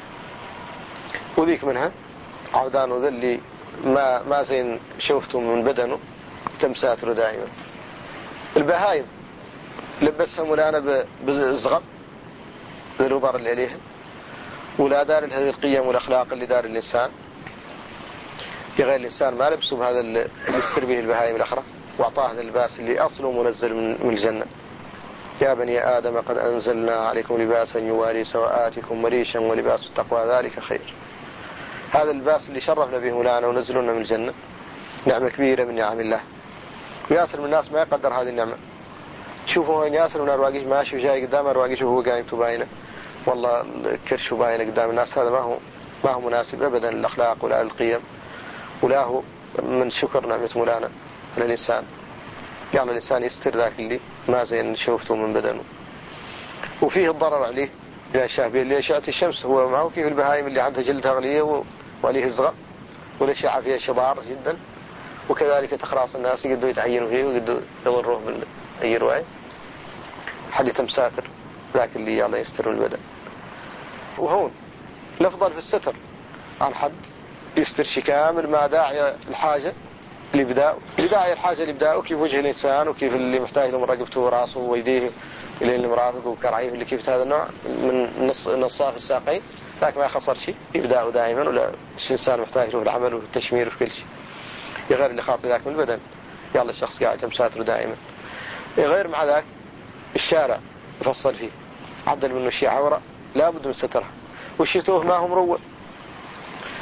وذيك منها عودان وذلي ما ما زين شوفته من بدنه تم ساتره دائما. البهائم لبسها مولانا بالزغب الربر اللي عليها ولا دار هذه القيم والأخلاق اللي دار الإنسان يغير الإنسان ما لبسه بهذا اللي يستر به البهائم الأخرى وأعطاه هذا اللباس اللي أصله منزل من الجنة. يا بني آدم قد أنزلنا عليكم لباسا يواري سوآتكم وريشا ولباس التقوى ذلك خير. هذا اللباس اللي شرفنا به مولانا ونزلنا من الجنة نعمة كبيرة من نعم الله. وياسر من الناس ما يقدر هذه النعمة. شوفوا هين ياسر من أرواقش ماشي وجاي قدام أرواقش وهو قايم تباينه والله الكرش باينه قدام الناس. هذا ما هو ما هو مناسب أبدا للأخلاق ولا للقيم ولا هو من شكر نعمة مولانا على الإنسان. يعني الإنسان يستر ذاك اللي ما زين شوفته من بدنه وفيه الضرر عليه لا شابه اللي أشعة الشمس هو معه كيف البهائم اللي عندها جلدها غلية وعليه الزغب والأشعة فيها شضار جدا وكذلك تخراص الناس يقدروا يتعينوا فيه ويقدروا يضروه من أي رواية حديث مساتر ذاك اللي الله يستر البدن. وهون الأفضل في الستر عن حد يستر شي كامل ما داعي الحاجة لبداء لداعي الحاجة لبداء وكيف وجه الإنسان وكيف اللي محتاج له رقبته وراسه ويديه إلى المرافق وكرعيه اللي كيف هذا النوع من نص نصاف الساقين لكن ما خسر شيء يبدأ دائما ولا الإنسان محتاج له في العمل وفي التشمير وفي كل شيء. يغير اللي خاطي ذاك من البدن يلا الشخص قاعد مساتره دائما. يغير مع ذاك الشارع يفصل فيه عدل منه شيء عورة لا بد من سترها والشتوه ما هم روى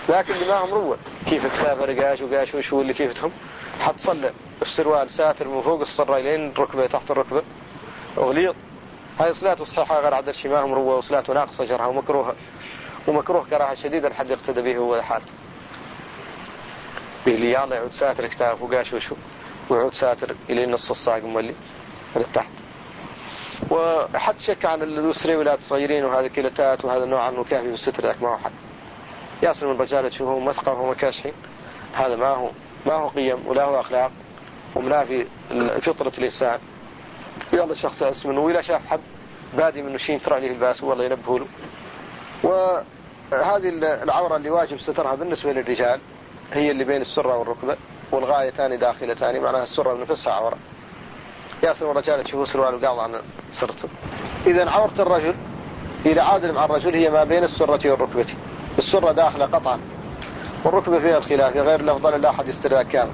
لكن اللي معهم روة كيف تلافى رقاش وقاش وشو اللي كيفتهم حط صلى بسروال ساتر من فوق الصرة لين الركبة تحت الركبة وغليظ. هاي صلاته صحيحة غير عدل شي معهم روة وصلاته ناقصة جرها ومكروها ومكروه كراهة شديدة الحد يقتدى به هو حالته بيلي يلا يعود ساتر كتاف وقاش وشو ويعود ساتر إلى نص الصاق مولي للتحت. وحد شك عن الأسرة ولاد صغيرين وهذا كيلتات وهذا النوع عنه كافي بالستر ذاك ما هو حد يصل من الرجال تشوفهم مثقف ومكاشحين. هذا ما هو ما هو قيم ولا هو أخلاق ومنافي فطرة الإنسان. يلا الشخص اسمه ولا شاف حد بادي منه شيء ترى عليه الباس والله ينبه له. وهذه العورة اللي واجب سترها بالنسبة للرجال هي اللي بين السرة والركبة والغايتان داخلتان معناها السرة نفسها عورة. ياسر الرجال تشوفوا سروال وقاض عن سرته. إذا عورة الرجل إذا عادل مع الرجل هي ما بين السرة والركبة. السرة داخلة قطعا والركبة فيها الخلاف غير الأفضل لا أحد يسترها كامل.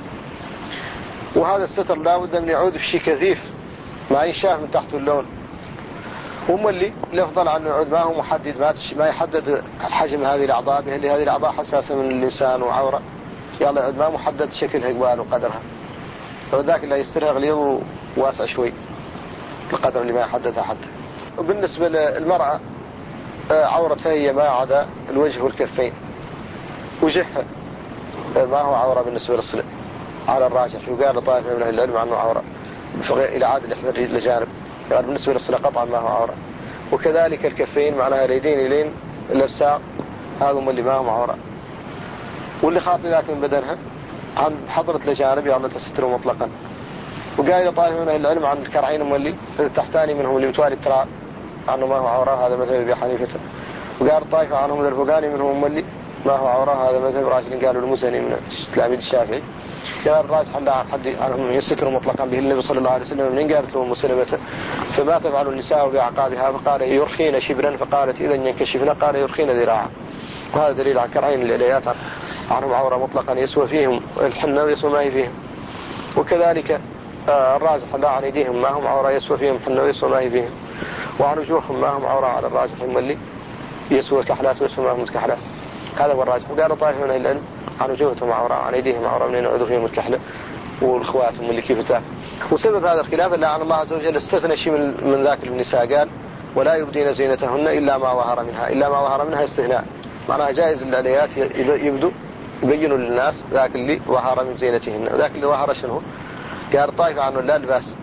وهذا الستر لا بد من يعود في شيء كثيف ما ينشاف من تحت اللون. هم اللي الأفضل عنه يعود ما هو محدد ما, ما يحدد حجم هذه الأعضاء به اللي هذه الأعضاء حساسة من الإنسان وعورة يلا يعود ما محدد شكلها قبال وقدرها وذاك اللي يسترها غليظ واسع شوي القدر اللي ما يحددها حتى. وبالنسبة للمرأة عورتها هي ما عدا الوجه والكفين. وجهها ما هو عورة بالنسبة للصلة على الراجح وقال طائفة من أهل العلم عنه عورة إلى عاد الإحدى الجانب يعني بالنسبة للصلة قطعا ما هو عورة. وكذلك الكفين معناها اليدين إلين الأرساق هذا هم اللي ما هم عورة. واللي خاطي ذاك من بدنها عن حضرة الجانب يعني تستره مطلقا. وقال طائفة من أهل العلم عن الكرعين مولي التحتاني منهم اللي متوالي التراب عنه ما هو عورة هذا مذهب أبي حنيفة. وقال طائفة عنهم الفقاني منهم مولي ما هو عورة هذا مذهب راجل قالوا المزني من تلاميذ الشافعي. قال الراجح لا عن حد عنهم يستروا مطلقا به النبي صلى الله عليه وسلم من قالت له مسلمة فما تفعل النساء بعقابها فقال يرخين شبرا فقالت إذا ينكشفنا قال يرخين ذراعا. وهذا دليل على كرعين العليات عنهم عورة مطلقا يسوى فيهم الحنة ويسوى ما هي فيهم. وكذلك الراجح لا عن يديهم ما هم عورة يسوى فيهم حنة ويسوى ما هي فيهم. وعن وجوههم ما هم عورة على الراجح هم اللي يسوى كحلات ويسوى ما هم كحلات هذا هو الراجح. وقال طائفة من العلم عن وجوههم عورة عن يديهم عورة من يعودوا فيهم الكحلة والخواتم اللي كيف تاه. وسبب هذا الخلاف اللي عن الله عز وجل استثنى شيء من, من ذاك النساء قال ولا يبدين زينتهن إلا ما ظهر منها إلا ما ظهر منها استثناء معناها جائز العليات يبدو يبينوا للناس ذاك اللي ظهر من زينتهن. ذاك اللي ظهر شنو قال طائفة عنه لا الباس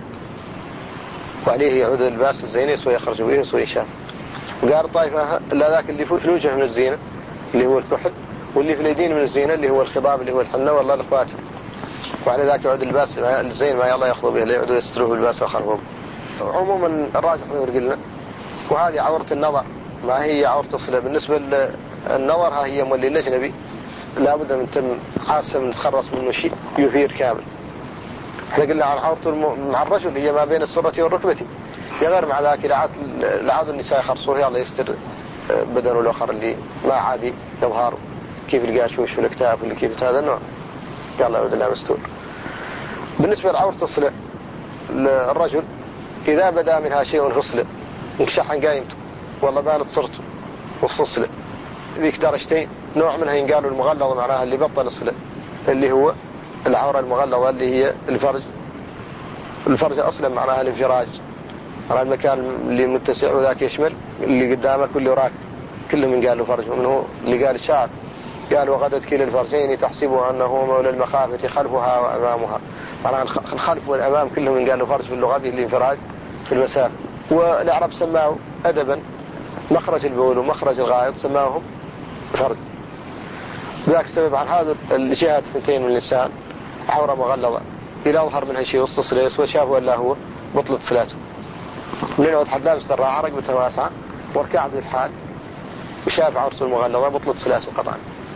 وعليه يعود الباس الزينة يسوى يخرج به يسوى يشاف. وقال طائفة لا ذاك اللي في الوجه من الزينة اللي هو الكحل واللي في اليدين من الزينة اللي هو الخضاب اللي هو الحنة والله الأخوات. وعلى ذاك يعود الباس الزين ما يلا يأخذوا به لا يعودوا يستروه بالباس وخربوه. عموما الراجح نقول قلنا. وهذه عورة النظر ما هي عورة الصلة. بالنسبة للنظر ها هي مولي الأجنبي لا بد من تم حاسة من تخرص منه شيء يثير كامل. احنا قلنا عن عورته مع الرجل هي ما بين السرة والركبة يغير مع ذاك لعاد النساء يخرصوه يلا يستر بدنه الآخر اللي ما عادي يظهر كيف القاشوش والاكتاف اللي كيف هذا النوع يلا يعود الله مستور. بالنسبة لعورة الصلة الرجل إذا بدأ منها شيء في الصلة انكشح عن قايمته والله بانت صرته وسط الصلة ذيك درجتين نوع منها ينقالوا المغلظة معناها اللي بطل الصلة اللي هو العورة المغلظة اللي هي الفرج. الفرج أصلا معناها الانفراج على المكان اللي متسع وذاك يشمل اللي قدامك واللي وراك كلهم من قالوا فرج. ومنه اللي قال الشاعر قال وغدت كلا الفرجين تحسبها أنه مولى المخافة خلفها وأمامها معناها الخلف والأمام كلهم من قالوا فرج في اللغة الانفراج في المسافة. والعرب سماه أدبا مخرج البول ومخرج الغائط سماهم فرج. ذاك السبب عن هذا الجهات الثنتين من الإنسان عورة مغلظة إذا أظهر منها شيء وسط صليس وشافه ولا هو بطلت صلاته. من يعود حد لابس الراعة رقبته واسعة وركع بالحال وشاف عورته المغلظة بطلت صلاته قطعا.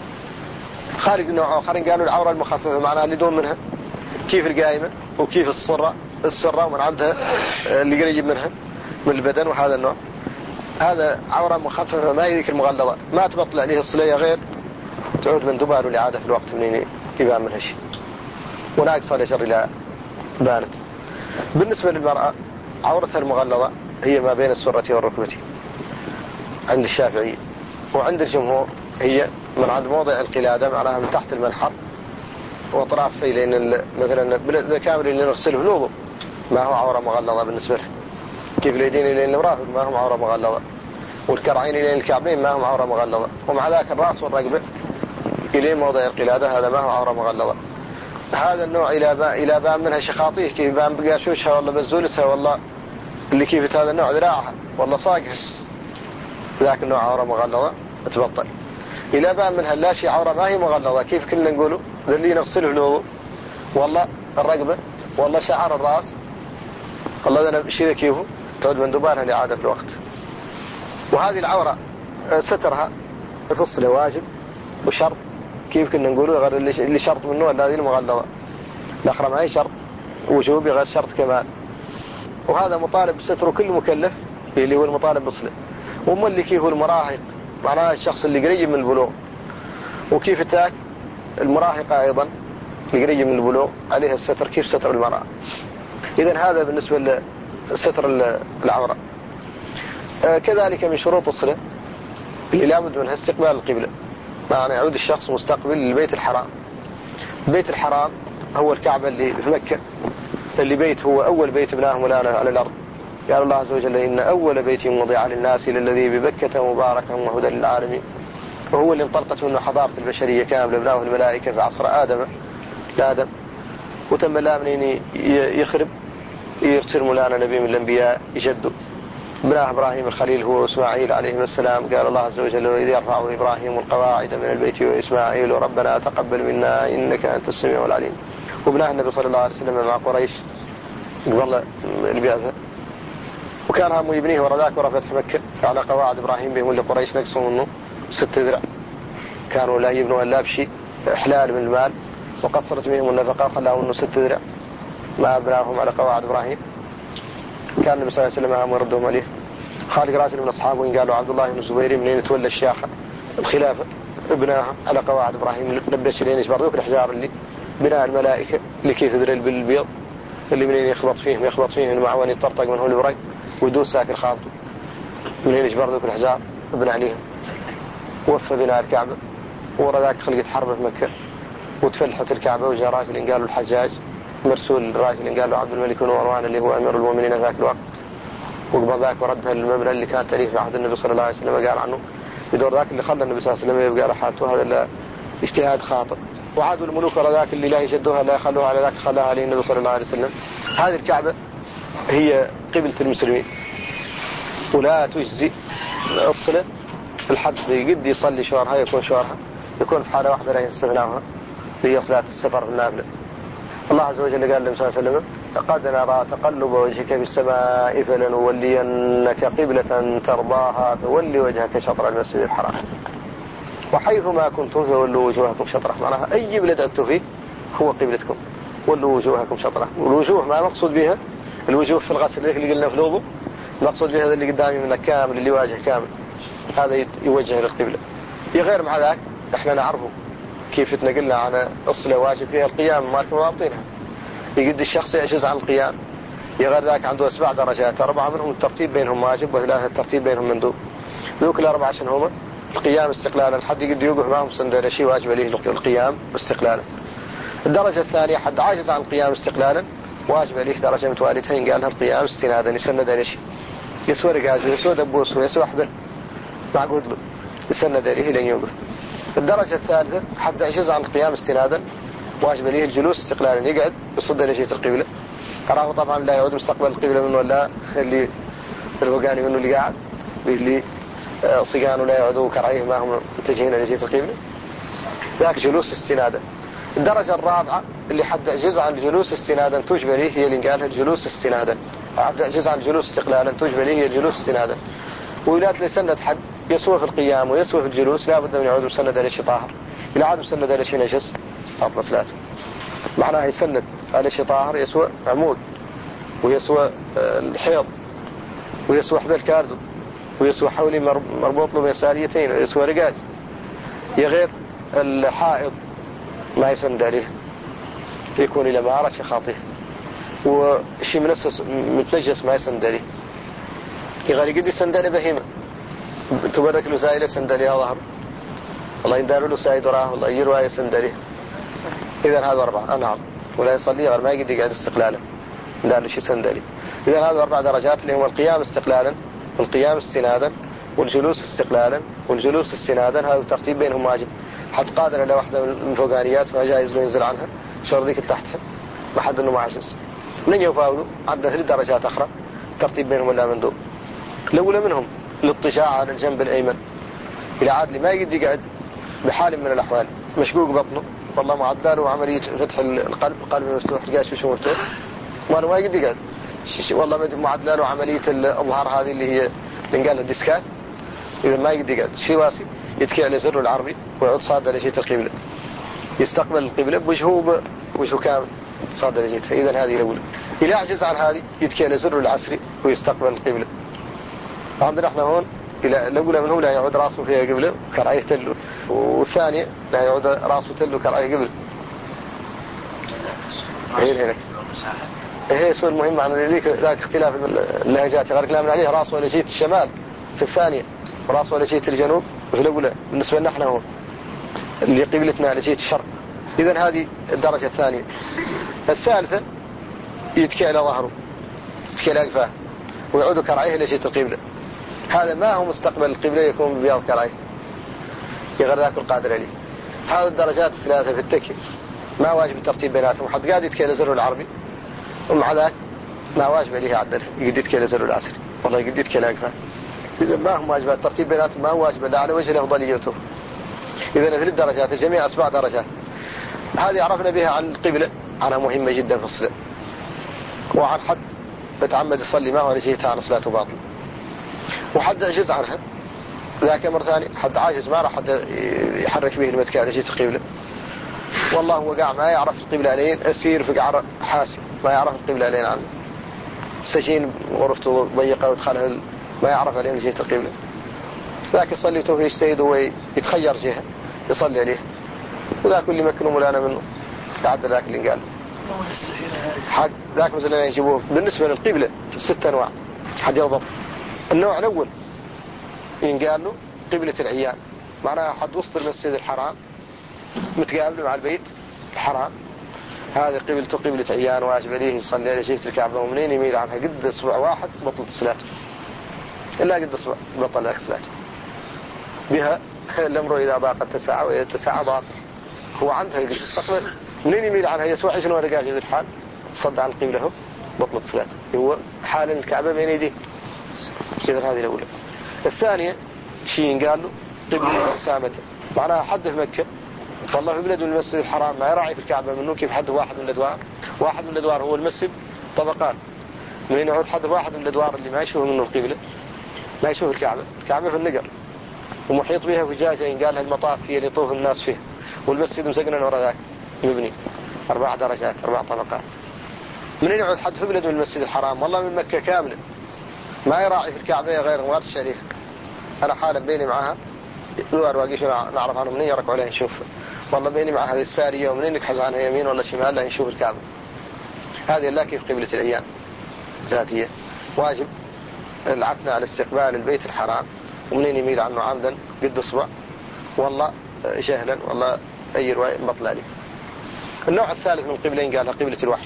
خارج نوع آخرين قالوا العورة المخففة معناها اللي دون منها كيف القائمة وكيف الصرة السرة ومن عندها اللي قريب منها من البدن. وهذا النوع هذا عورة مخففة ما يذيك المغلظة ما تبطل عليه الصلية غير تعود من دبار والإعادة في الوقت من يبان منها شيء وناقصة لجر إلى بانت. بالنسبة للمرأة عورتها المغلظة هي ما بين السرة والركبة عند الشافعي. وعند الجمهور هي من عند موضع القلادة معناها من تحت المنحر واطراف فيه، لان مثلا بالكامل اللي نغسله الوضوء ما هو عورة مغلظة بالنسبة له، كيف اليدين الى المرافق ما هم عورة مغلظة، والكرعين الى الكعبين ما هم عورة مغلظة، ومع ذاك الراس والرقبة الى موضع القلادة هذا ما هو عورة مغلظة. هذا النوع الى با الى بان منها شخاطيه، كيف بان بقاشوشها ولا بزولتها ولا اللي كيف هذا النوع ذراعها ولا صاقها، ذاك النوع عورة مغلظة تبطل. الى بان منها لا شيء عورة ما هي مغلظة، كيف كنا نقوله ذا اللي نغسله الوضوء والله الرقبة والله شعر الراس والله ذا شيء كيفه تعود مندوبانها لعادة في الوقت. وهذه العورة سترها تصل واجب وشرط، كيف كنا نقوله غير اللي شرط منه هذه المغلظة، الأخرى ما هي شرط وجوبي غير شرط كمال. وهذا مطالب ستره كل مكلف اللي هو المطالب بصله. وما اللي كيف هو المراهق معناها الشخص اللي قريب من البلوغ، وكيف تاك المراهقة أيضا اللي قريب من البلوغ عليها الستر كيف ستر المرأة. إذن هذا بالنسبة لستر العورة. آه كذلك من شروط الصلاة اللي لابد منها استقبال القبلة، يعني يعود الشخص مستقبل للبيت الحرام. البيت الحرام هو الكعبة اللي في مكة، اللي بيت هو أول بيت بناه مولانا على الأرض. قال الله عز وجل إن أول بيت وضع للناس للذي ببكة مباركا وهدى للعالمين، وهو اللي انطلقت منه حضارة البشرية كاملة، بناه الملائكة في عصر آدم لآدم، وتم لا منين يخرب يرسل مولانا نبي من الأنبياء يجدوا بناه إبراهيم الخليل هو وإسماعيل عليهم السلام. قال الله عز وجل إذ يرفع إبراهيم القواعد من البيت وإسماعيل ربنا تقبل منا إنك أنت السميع العليم. وبناه النبي صلى الله عليه وسلم مع قريش قبل البعثة، وكان هم يبنيه ورا ذاك ورا فتح مكة على قواعد إبراهيم بهم اللي قريش نقصوا منه ست ذرع، كانوا لا يبنوا إلا بشيء إحلال من المال، وقصرت بهم النفقة وخلاهم منه ست ذرع ما بناهم على قواعد إبراهيم. كان النبي صلى الله عليه وسلم هم يردهم عليه. خالد راشد من أصحابه قالوا عبد الله بن الزبير منين تولى الشياخة الخلافة ابناها على قواعد إبراهيم، لبش لين برضوك الحجار اللي بناء الملائكة اللي كيف ذرل بالبيض اللي منين يخبط فيهم يخبط فيهم المعوان يطرطق من هو البري ويدوس ساكر خابطه منين يجبر ذوك الحجار ابن عليهم. وفى بناء الكعبة ورا ذاك خلقت حرب في مكة وتفلحت الكعبة، وجاء راجل قالوا الحجاج مرسول راجل قالوا عبد الملك بن مروان اللي هو أمير المؤمنين ذاك الوقت، وقبل ذاك وردها المبلغ اللي كانت عليه في عهد النبي صلى الله عليه وسلم قال عنه بدور ذاك اللي خلى النبي صلى الله عليه وسلم يبقى لحالته، هذا اجتهاد خاطئ. وعادوا الملوك ورا ذاك اللي لا يجدوها لا يخلوها على ذاك خلاها عليه النبي صلى الله عليه وسلم. هذه الكعبة هي قبلة المسلمين، ولا تجزي الصلة الحد يقد يصلي شوارها يكون شوارها يكون في حالة واحدة لا يستثناها هي صلاة السفر في النافلة. الله عز وجل قال لهم صلى الله عليه وسلم قد نرى تقلب وجهك في السماء فلنولينك قبلة ترضاها فولي وجهك شطر المسجد الحرام وحيثما كنتم فولوا وجوهكم شطره. معناها أي بلد أنتم فيه هو قبلتكم، ولوا وجوهكم شطره. والوجوه ما مقصود بها الوجوه في الغسل اللي قلنا في الوضوء، مقصود بها اللي قدامي من كامل اللي واجه كامل هذا يوجه للقبلة. غير مع ذاك احنا نعرفه كيف تنقلنا عن الصلاة واجب فيها القيام مالكم رابطينها، يقد الشخص يعجز عن القيام. غير ذاك عنده أسبع درجات، أربعة منهم الترتيب بينهم واجب وثلاثة الترتيب بينهم مندوب. ذوك الأربعة عشان هم القيام استقلالا، حد يقد يوقف معهم سندل شيء واجب عليه القيام استقلالا. الدرجة الثانية حد عاجز عن القيام استقلالا واجب عليه درجة متوالدتين قالها القيام استنادا يسند عليه شيء، يسوى رقاز يسوى دبوس ويسوى حبل معقود له يسند عليه لين يوقف. الدرجة الثالثة حد عجز عن القيام استنادا واجب عليه الجلوس استقلالا يقعد يصد لجهة القبلة. أراه طبعا لا يعود مستقبل القبلة منه ولا اللي الوقاني منه اللي قاعد اللي صيغانه لا يعودوا كرعيه ما هم متجهين لجهة القبلة، ذاك جلوس استنادا. الدرجة الرابعة اللي حد عجز عن الجلوس استنادا توجب عليه هي اللي قالها الجلوس استنادا، حد عجز عن الجلوس استقلالا توجب عليه هي الجلوس استنادا. ويلات لسند حد يسوى في القيام ويسوى في الجلوس لا بد من يعود مسند على شيء طاهر، إذا عاد مسند على شيء نجس أطلع صلاته. معناها يسند على شيء طاهر يسوى عمود ويسوى الحيض ويسوى حبل كاردو ويسوى حولي مربوط له بيساريتين ويسوى رقاج. يغير الحائض ما يسند عليه يكون إلى مارة شخاطيه، وشي منسس متنجس ما يسند عليه. يغير قد يسند عليه بهيمة تبرك له زائلة سند عليها ظهر والله يندار له سايد وراه والله يروى يسندري. إذا هذا أربعة نعم، ولا يصلي غير ما يقدر يقعد استقلالا، لا له شيء سندري. إذا هذا أربع درجات اللي هو القيام استقلالا والقيام استنادا والجلوس استقلالا والجلوس استنادا، هذا الترتيب بينهم واجب. حد قادر على واحدة من فوقانيات فجائز له ينزل عنها، شر ذيك تحتها ما حد إنه معجز. من يفاوضوا عندنا ثلاث درجات أخرى ترتيب بينهم ولا مندوب. الأولى منهم الاضطجاع على الجنب الأيمن، إلى عادل ما يقدر يقعد بحال من الأحوال، مشقوق بطنه والله معدل له عملية فتح القلب، قلب مفتوح القاش شو مفتوح وانا ما يقدر يقعد والله معدل له عملية الظهر هذه اللي هي اللي قالها الديسكات. إذا ما يقدر يقعد شيء واسي يتكي على زر العربي ويعود صاد على جهة القبلة، يستقبل القبلة بوجهه بوجهه كامل صاد على جهتها. إذا هذه الأولى. إذا عجز عن هذه يتكي على زر العسري ويستقبل القبلة. عندنا احنا هون إلى الأولى منهم لا يعود راسه فيها قبله كرعيه تله، والثانية لا يعود راسه تله كرعيه قبله. هي هنا هي سؤال مهم عن ذيك ذاك اختلاف اللهجات. غير كلامنا عليه راسه ولا جهة الشمال في الثانية، وراسه ولا جهة الجنوب في الأولى. بالنسبة لنا احنا هون اللي قبلتنا على جهة الشرق. إذن هذه الدرجة الثانية. الثالثة يتكي على ظهره، يتكي على أقفاه ويعود كرعيه إلى جهة القبلة. هذا ما هو مستقبل القبلة، يكون ببياض كرعيه يغير ذاك القادر عليه. هذه الدرجات الثلاثة في التكي ما واجب الترتيب بيناتهم. حد قاعد يتكي على زر العربي ومع ذاك ما واجب عليه يعدلها، يقد يتكي على زر العسري والله يقد يتكي على أقفاه. إذا ما هم واجبات الترتيب بيناتهم، ما هو واجب لا على وجه الأفضليته. إذا ثلاث درجات الجميع أسبع درجات. هذه عرفنا بها عن القبلة، عنها مهمة جدا في الصلاة. وعن حد بتعمد يصلي معه لجهتها عن صلاته باطل، وحد عجز عنها ذاك مرة ثانية. حد عاجز ما راح حد يحرك به المتكي على جهة القبلة، والله هو قاع ما يعرف القبلة علين، أسير في قعر حاسي ما يعرف القبلة علين عنه، سجين غرفته ضيقة ودخلها ما يعرف علين جهة القبلة، ذاك يصلي وتوه يجتهد ويتخير جهة يصلي عليه، وذاك اللي مكنه مولانا منه يعدل ذاك اللي قال حق ذاك مثلا يجيبوه. بالنسبة للقبلة ست أنواع حد يضبط. النوع الأول ينقال له قبلة العيان، معناها حد وسط المسجد الحرام متقابل مع البيت الحرام، هذه قبلته قبلة عيان واجب عليه يصلي على جهة الكعبة، ومنين يميل عنها قد أصبع واحد بطلت صلاته، إلا قد أصبع بطل لك صلاته بها. الأمر إذا ضاق التساع ويتساع ضاق، هو عندها يقول بس منين يميل عنها يسوع شنو رجع جهة الحال صد عن القبلة بطلت صلاته، هو حال الكعبة بين يديه. إذا هذه الأولى. الثانية شيء قال له قبلة أسامة، معناها حد في مكة والله في بلد من المسجد الحرام ما يراعي في الكعبة منه، كيف حد واحد من الأدوار، واحد من الأدوار هو المسجد طبقات، منين يعود حد واحد من الأدوار اللي ما يشوف منه القبلة ما يشوف الكعبة، الكعبة في النقر ومحيط بها فجاجة ينقالها المطاف فيها اللي يطوف الناس فيه، والمسجد مسقنا ورا ذاك مبني أربع درجات أربع طبقات. منين يعود حد في بلد من المسجد الحرام والله من مكة كاملة ما يراعي في الكعبة غير مواد الشريف. أنا حالا بيني معها دوار واقف نعرف عنه منين يركوا عليه نشوف، والله بيني مع هذه السارية ومنين نكحز عنها يمين ولا شمال لا نشوف الكعبة. هذه لا كيف قبلة الأيام ذاتية واجب العتنى على استقبال البيت الحرام، ومنين يميل عنه عمدا قد أصبع والله جهلا والله أي رواية بطل عليه. النوع الثالث من القبلين قالها قبلة الوحي.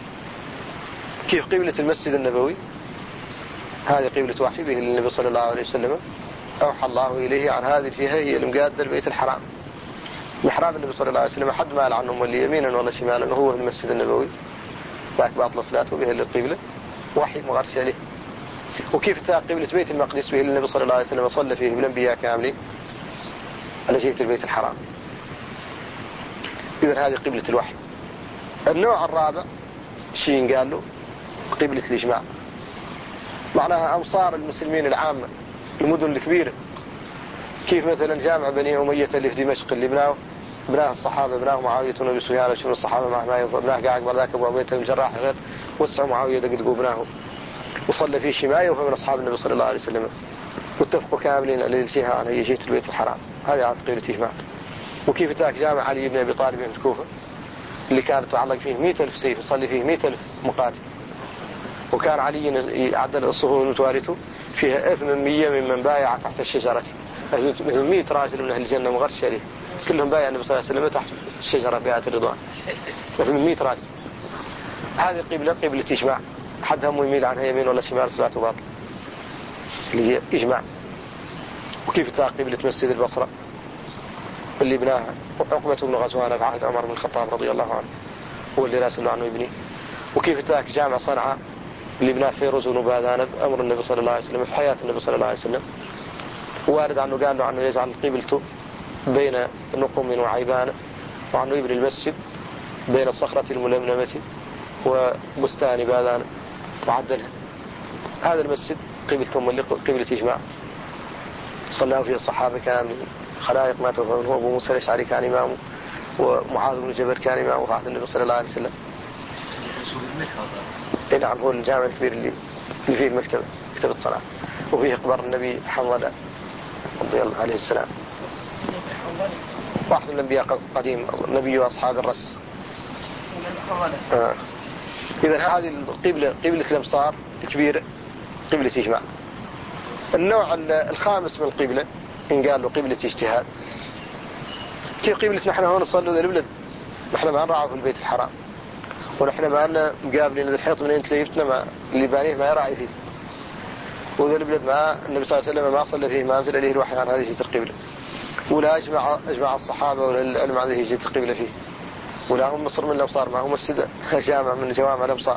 كيف قبلة المسجد النبوي هذه قبلة وحي به النبي صلى الله عليه وسلم أوحى الله إليه عن هذه الجهة هي المقادة البيت الحرام. محراب النبي صلى الله عليه وسلم حد مال عنهم واللي يمينا ولا شمالا هو المسجد النبوي، ذاك باطل صلاته به للقبلة وحي مغرس عليه. وكيف تاق قبلة بيت المقدس به النبي صلى الله عليه وسلم صلى فيه بالأنبياء كاملين على جهة البيت الحرام. إذن هذه قبلة الوحي. النوع الرابع شيء قال له قبلة الإجماع، معناها أمصار المسلمين العامة المدن الكبيرة، كيف مثلا جامع بني أمية اللي في دمشق اللي بناه بناه الصحابة، بناه معاوية ونبي سفيان شنو الصحابة مع ما بناه قاعد برداك أبو عبيدة الجراح غير وسع معاوية دقدقوا بناه وصلى فيه شماية وهو من أصحاب النبي صلى الله عليه وسلم واتفقوا كاملين على الجهة عن هي جهة البيت الحرام. هذه عاد قبلة إجماع. وكيف تاك جامع علي بن أبي طالب في الكوفة اللي كانت تعلق فيه مئة ألف سيف يصلي فيه مئة ألف مقاتل، وكان علي يعدل الصهور وتوارثه فيها ثمانمئة ممن بايع تحت الشجرة مثل مئة راجل من أهل الجنة مغرش عليه كلهم بايع النبي صلى الله عليه وسلم تحت الشجرة بيعة الرضوان مثل مئة راجل. هذه قبلة قبلة إجماع حد هم يميل عنها يمين ولا شمال صلاة باطل اللي هي إجماع. وكيف تلاقي قبلة مسجد البصرة اللي بناها عقبة بن غزوان في عهد عمر بن الخطاب رضي الله عنه هو اللي راسل عنه يبني. وكيف تلاقي جامع صنعاء اللي بناه فيروز بن باذان بأمر النبي صلى الله عليه وسلم في حياة النبي صلى الله عليه وسلم. وارد عنه قال له عنه يجعل قبلته بين نقم وعيبان وعنه يبني المسجد بين الصخرة الململمة وبستان باذان وعدلها. هذا المسجد قبلتهم اللي قبلة إجماع صلاه فيه الصحابة كاملين خلائق ما توفون. هو أبو موسى الأشعري كان إمامه ومعاذ بن جبل كان إمامه في عهد النبي صلى الله عليه وسلم. إيه نعم هو الجامع الكبير اللي اللي فيه المكتبة مكتبة صلاة وفيه قبر النبي حنظلة رضي الله عليه السلام واحد من الأنبياء قديم نبي وأصحاب الرس. آه. إذن هذه القبلة قبلة الأمصار كبيرة قبلة إجماع. النوع الخامس من القبلة إن قال له قبلة اجتهاد. كيف قبلة نحن هون نصلي ذا البلد نحن ما نرعاه في البيت الحرام ونحن ما أننا مقابلين ذا الحيط منين تليفتنا ما اللي بانيه ما يراعي فيه وذا البلد ما النبي صلى الله عليه وسلم ما صلى فيه ما أنزل عليه الوحي عن هذه القبلة ولا أجمع أجمع الصحابة ولا العلم عن هذه القبلة فيه ولا هم مصر من الأبصار ما هم السدى جامع من جوامع الأبصار.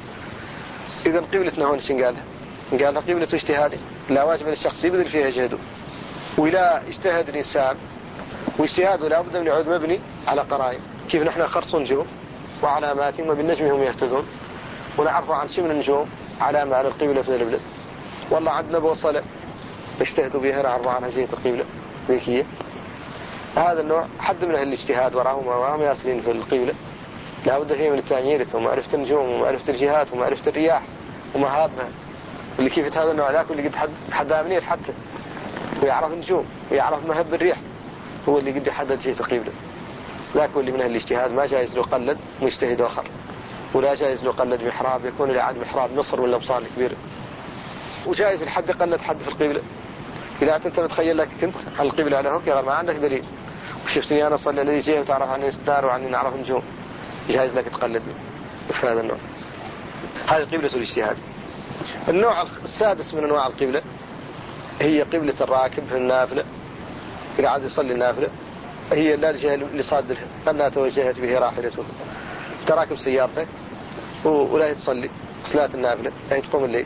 إذا قبلتنا هون شن قالها قالها قبلة اجتهادي لا واجب للشخص يبذل فيها جهده ولا اجتهد الإنسان واجتهاده لا بد من يعود مبني على قرائن. كيف نحن خرص نجوم وعلامات وبالنجم هم يهتدون ونعرف عن شيء من النجوم علامة على القبلة في البلد والله عندنا بوصلة اجتهدوا بها نعرف عنها جهة القبلة ذكية. هذا النوع حد من أهل الاجتهاد وراهم وراهم ياسرين في القبلة لا بد فيه من التانييرة ومعرفة النجوم ومعرفة الجهات ومعرفة الرياح ومهابها اللي كيف هذا النوع ذاك اللي قد حد حدها منير حتى ويعرف النجوم ويعرف مهب الريح هو اللي قد يحدد جهة القبلة. ذاك هو اللي من أهل الاجتهاد ما جايز له قلد مجتهد آخر ولا جايز له قلد محراب يكون اللي عاد محراب مصر ولا الأبصار الكبيرة وجايز الحد قلد حد في القبلة. إذا أنت متخيل لك كنت على القبلة على هوك ما عندك دليل وشفتني أنا صلى الذي جاي وتعرف عني استار وعني نعرف نجوم جايز لك تقلدني في هذا النوع. هذه قبلة الاجتهاد. النوع السادس من أنواع القبلة هي قبلة الراكب في النافلة إذا عاد يصلي النافلة هي لا الجهة لصادرها أنها توجهت به راحلته تراكب سيارتك ولا تصلي صلاة النافلة لا تقوم الليل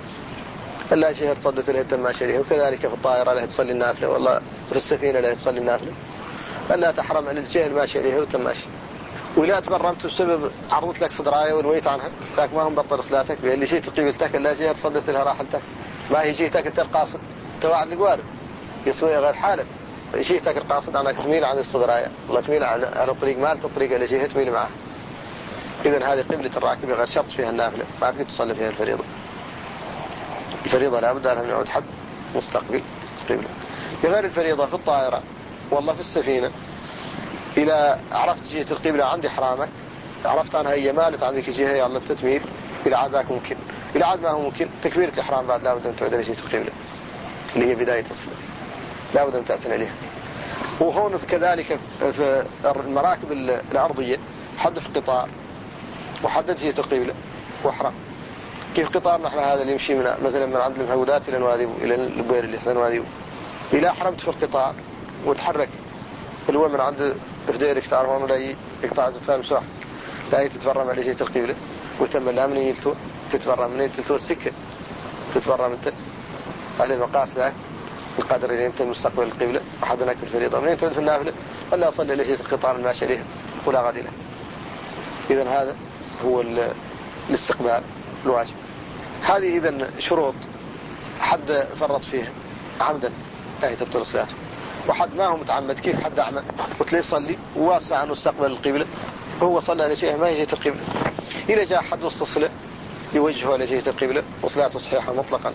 لا جهة تصدت لها التماشي لها. وكذلك في الطائرة لا تصلي النافلة والله في السفينة لا تصلي النافلة ألا تحرم عن الجهة الماشي لها والتماشي. ولا تبرمت بسبب عرضت لك صدراية ونويت عنها ذاك ما هم بطل صلاتك اللي جيت قبلتك لا جهة تصدت لها راحلتك ما هي جيتك انت القاصد توعد القوارب يسوي غير حالة جيتك القاصد عنك تميل عن الصدراية ولا تميل على الطريق مالت الطريق اللي جهة تميل معها. إذن هذه قبلة الراكب غير شرط فيها النافلة ما تقدر تصلي فيها الفريضة. الفريضة لا بد لها من يعود حد مستقبل قبلة. غير الفريضة في الطائرة والله في السفينة إذا عرفت جهة القبلة عند إحرامك عرفت عنها هي مالت عندك جهة يلا بتتميل إلى عاد ذاك ممكن إلى عاد ما هو ممكن تكبيرة الإحرام بعد لا بد أن تعود إلى جهة القبلة اللي هي بداية الصلاة لا بد أن تأتنا إليها. وهون كذلك في المراكب الأرضية حد في القطار وحدد جهة القبلة وإحرام. كيف قطار نحن هذا اللي يمشي من مثلا من عند المهودات إلى نواذيب إلى البوير اللي إحنا نواذيب إذا حرمت في القطار وتحرك اللي هو من عند فديرك تعرفون ولا يقطع زفان مسوح لا تتبرم على جهة القبلة وتم لا من يلتو تتبرم من يلتو السكة تتبرم انت على المقاس ذاك القدر اللي يمتن مستقبل القبلة أحدنا في الفريضة من ينتهد في النافلة ولا أصلي إلى جهة القطار الماشي عليها ولا غادي له. إذن هذا هو الاستقبال الواجب. هذه إذن شروط حد فرط فيها عمدا لا تبطل صلاته وحد ما هو متعمد كيف حد أعمى وتلي يصلي وواسع عنه استقبل القبلة هو صلى على شيء ما يجي القبلة إذا جاء حد وسط الصلاة يوجهه على جهة القبلة وصلاته صحيحة مطلقا.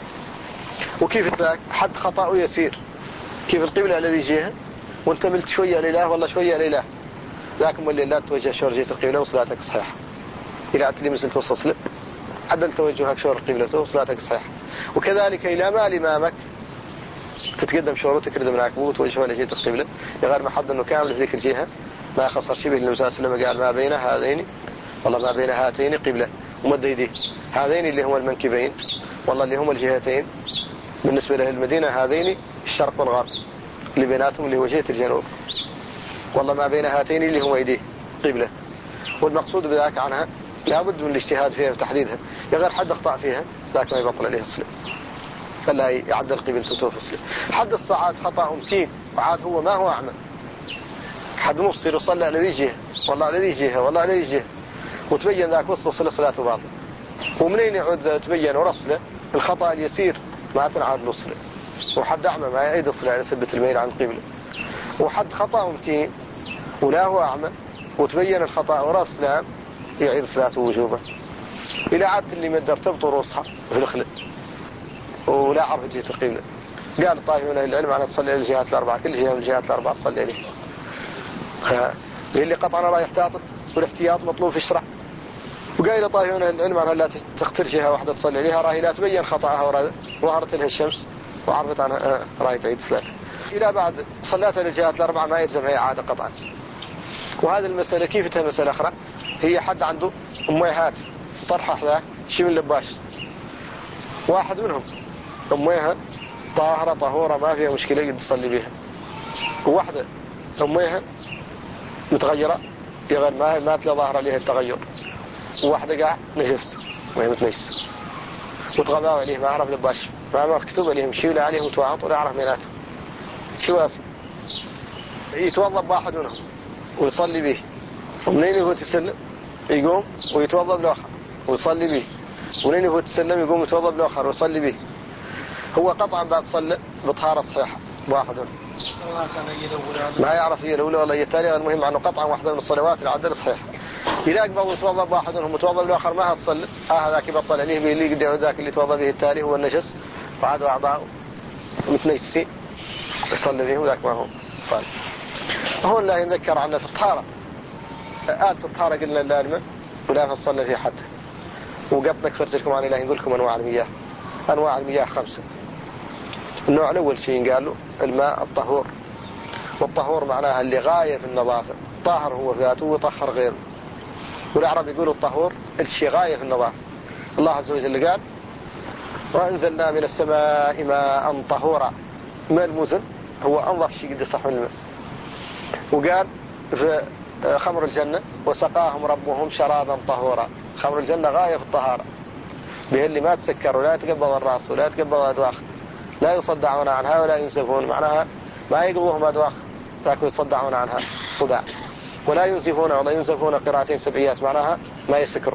وكيف ذاك حد خطأ يسير كيف القبلة الذي جهة وانت ملت شوية لله والله شوية لله ذاك مولي لا توجه شور جهة القبلة وصلاتك صحيحة. إذا أتلي مثل وسط الصلاة عدل توجهك شور القبلة وصلاتك صحيحة. وكذلك إلى ما الإمامك تتقدم شروط تكرد من عكبوت وجهه ولا جهة القبلة غير ما حد انه كامل في ذكر جهة ما خسر شيء. النبي صلى الله عليه وسلم قال ما بين هذين والله ما بين هاتين قبلة ومد يديه. هذين اللي هم المنكبين والله اللي هم الجهتين بالنسبة له المدينة، هذين الشرق والغرب اللي بيناتهم اللي هو جهة الجنوب، والله ما بين هاتين اللي هم يديه قبلة. والمقصود بذلك عنها لابد من الاجتهاد فيها وتحديدها، غير حد اخطأ فيها ذاك ما يبطل عليه الصلاة، فلا يعدل قبلته في الصلاة. حد الصعاد خطأ متين وعاد هو ما هو أعمى، حد مبصر وصلى على ذي جهة والله على ذي جهة والله على ذي جهة وتبين ذاك وسط الصلاة صلاته باطل. ومنين يعود تبين ورسله الخطأ اليسير ما تنعاد الصلاة. وحد أعمى ما يعيد الصلاة على سبة الميل عن القبلة. وحد خطأ متين ولا هو أعمى وتبين الخطأ ورسله يعيد صلاته وجوبه. إلى عادة اللي مدر تبطر روسها في الخلق ولا عرف جهة القبلة. قال طائفون أهل العلم أنا تصلي الجهات الأربعة، كل جهة من الجهات الأربعة تصلي عليه. اللي قطعا راه يحتاط والاحتياط مطلوب في الشرع. وقال طائفون أهل العلم أنها لا تختار جهة واحدة تصلي عليها راهي لا تبين خطأها وظهرت لها الشمس وعرفت عنها راهي تعيد صلاة. إلى بعد صلات الجهات الأربعة ما يلزمها إعادة قطعا. وهذه المسألة كيفتها مسألة أخرى، هي حد عنده أميهات طرحة ذا شي من لباش، واحد منهم أميها طاهرة طهورة ما فيها مشكلة قد تصلي بها، وواحدة أميها متغيرة يغير ما ما تلا ظاهر عليها التغير، وواحدة قاع نجس ما هي متنجس وتغباو عليه ما عرف لباش ما مكتوب عليهم شيء ولا عليهم متواعط ولا عرف ميلاته شو واصل. يتوضب واحد منهم ويصلي به، ومنين يهو تسلم يقوم ويتوضب الآخر ويصلي به، ومنين يهو تسلم يقوم يتوضب الآخر ويصلي به. هو قطعا بعد صلى بطهارة صحيحة واحد ما يعرف هي الأولى ولا هي الثانية، المهم عنه قطعا واحدة من الصلوات العدل صحيح. إذا قبل يتوضب واحد منهم وتوضب الآخر ما هتصلي آه ذاك يبطل عليه به اللي قد ذاك اللي توضب به التالي هو النجس وعاد أعضاء متنجسين يصلي به وذاك ما هو صالح. هون لا يذكر عنه في الطهارة آلة الطهارة قلنا لا الماء ولا نصلي فيه حتى. وقد ذكرت لكم عن الله نقول لكم أنواع المياه. أنواع المياه خمسة. النوع الأول شيء قالوا الماء الطهور، والطهور معناها اللي غاية في النظافة، طاهر هو ذاته وطهر غيره. والعرب يقولوا الطهور الشيء غاية في النظافة. الله عز وجل قال وأنزلنا من السماء ماء طهورا، ماء المزن هو أنظف شيء قد يصح من الماء. وقال في خمر الجنة وسقاهم ربهم شرابا طهورا، خمر الجنة غاية في الطهارة به اللي ما تسكر ولا يتقبض الرأس ولا يتقبض أدواخ لا يصدعون عنها ولا ينزفون، معناها ما يقبضهم أدواخ لكن يصدعون عنها صداع، ولا ينزفون ولا ينزفون قراءتين سبعيات معناها ما يسكروا.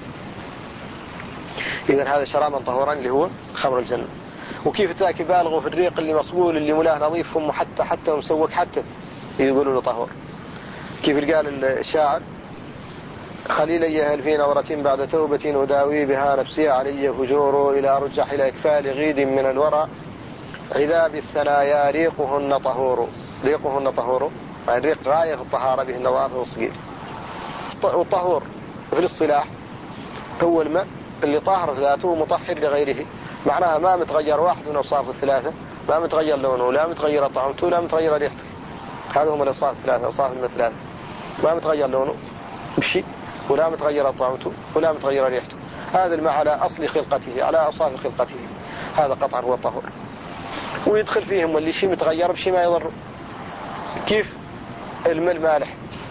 إذن هذا شرابا طهورا اللي هو خمر الجنة. وكيف ذاك بالغوا في الريق اللي مصقول اللي ملاه نظيف هم حتى حتى ومسوق حتى يقولوا له طهور. كيف قال الشاعر خليلي هل في نظرة بعد توبة وداوي بها نفسي علي فجور إلى رجح الأكفال غيد من الورى عذاب الثنايا ريقهن طهور. ريقهن طهور يعني الريق غاية في الطهارة به النظافة والصقيل. والطهور في الاصطلاح هو الماء اللي طاهر في ذاته مطهر لغيره، معناها ما متغير واحد من أوصاف الثلاثة، ما متغير لونه لا متغير طعمته لا متغير ريحته. هذا هم الأوصاف الثلاثة، أوصاف الماء الثلاثة، ما متغير لونه بشيء ولا متغير طعمته ولا متغير ريحته. هذا الماء على أصل خلقته على أوصاف خلقته، هذا قطعا هو الطهور. ويدخل فيهم اللي شيء متغير بشيء ما يضره. كيف الماء المالح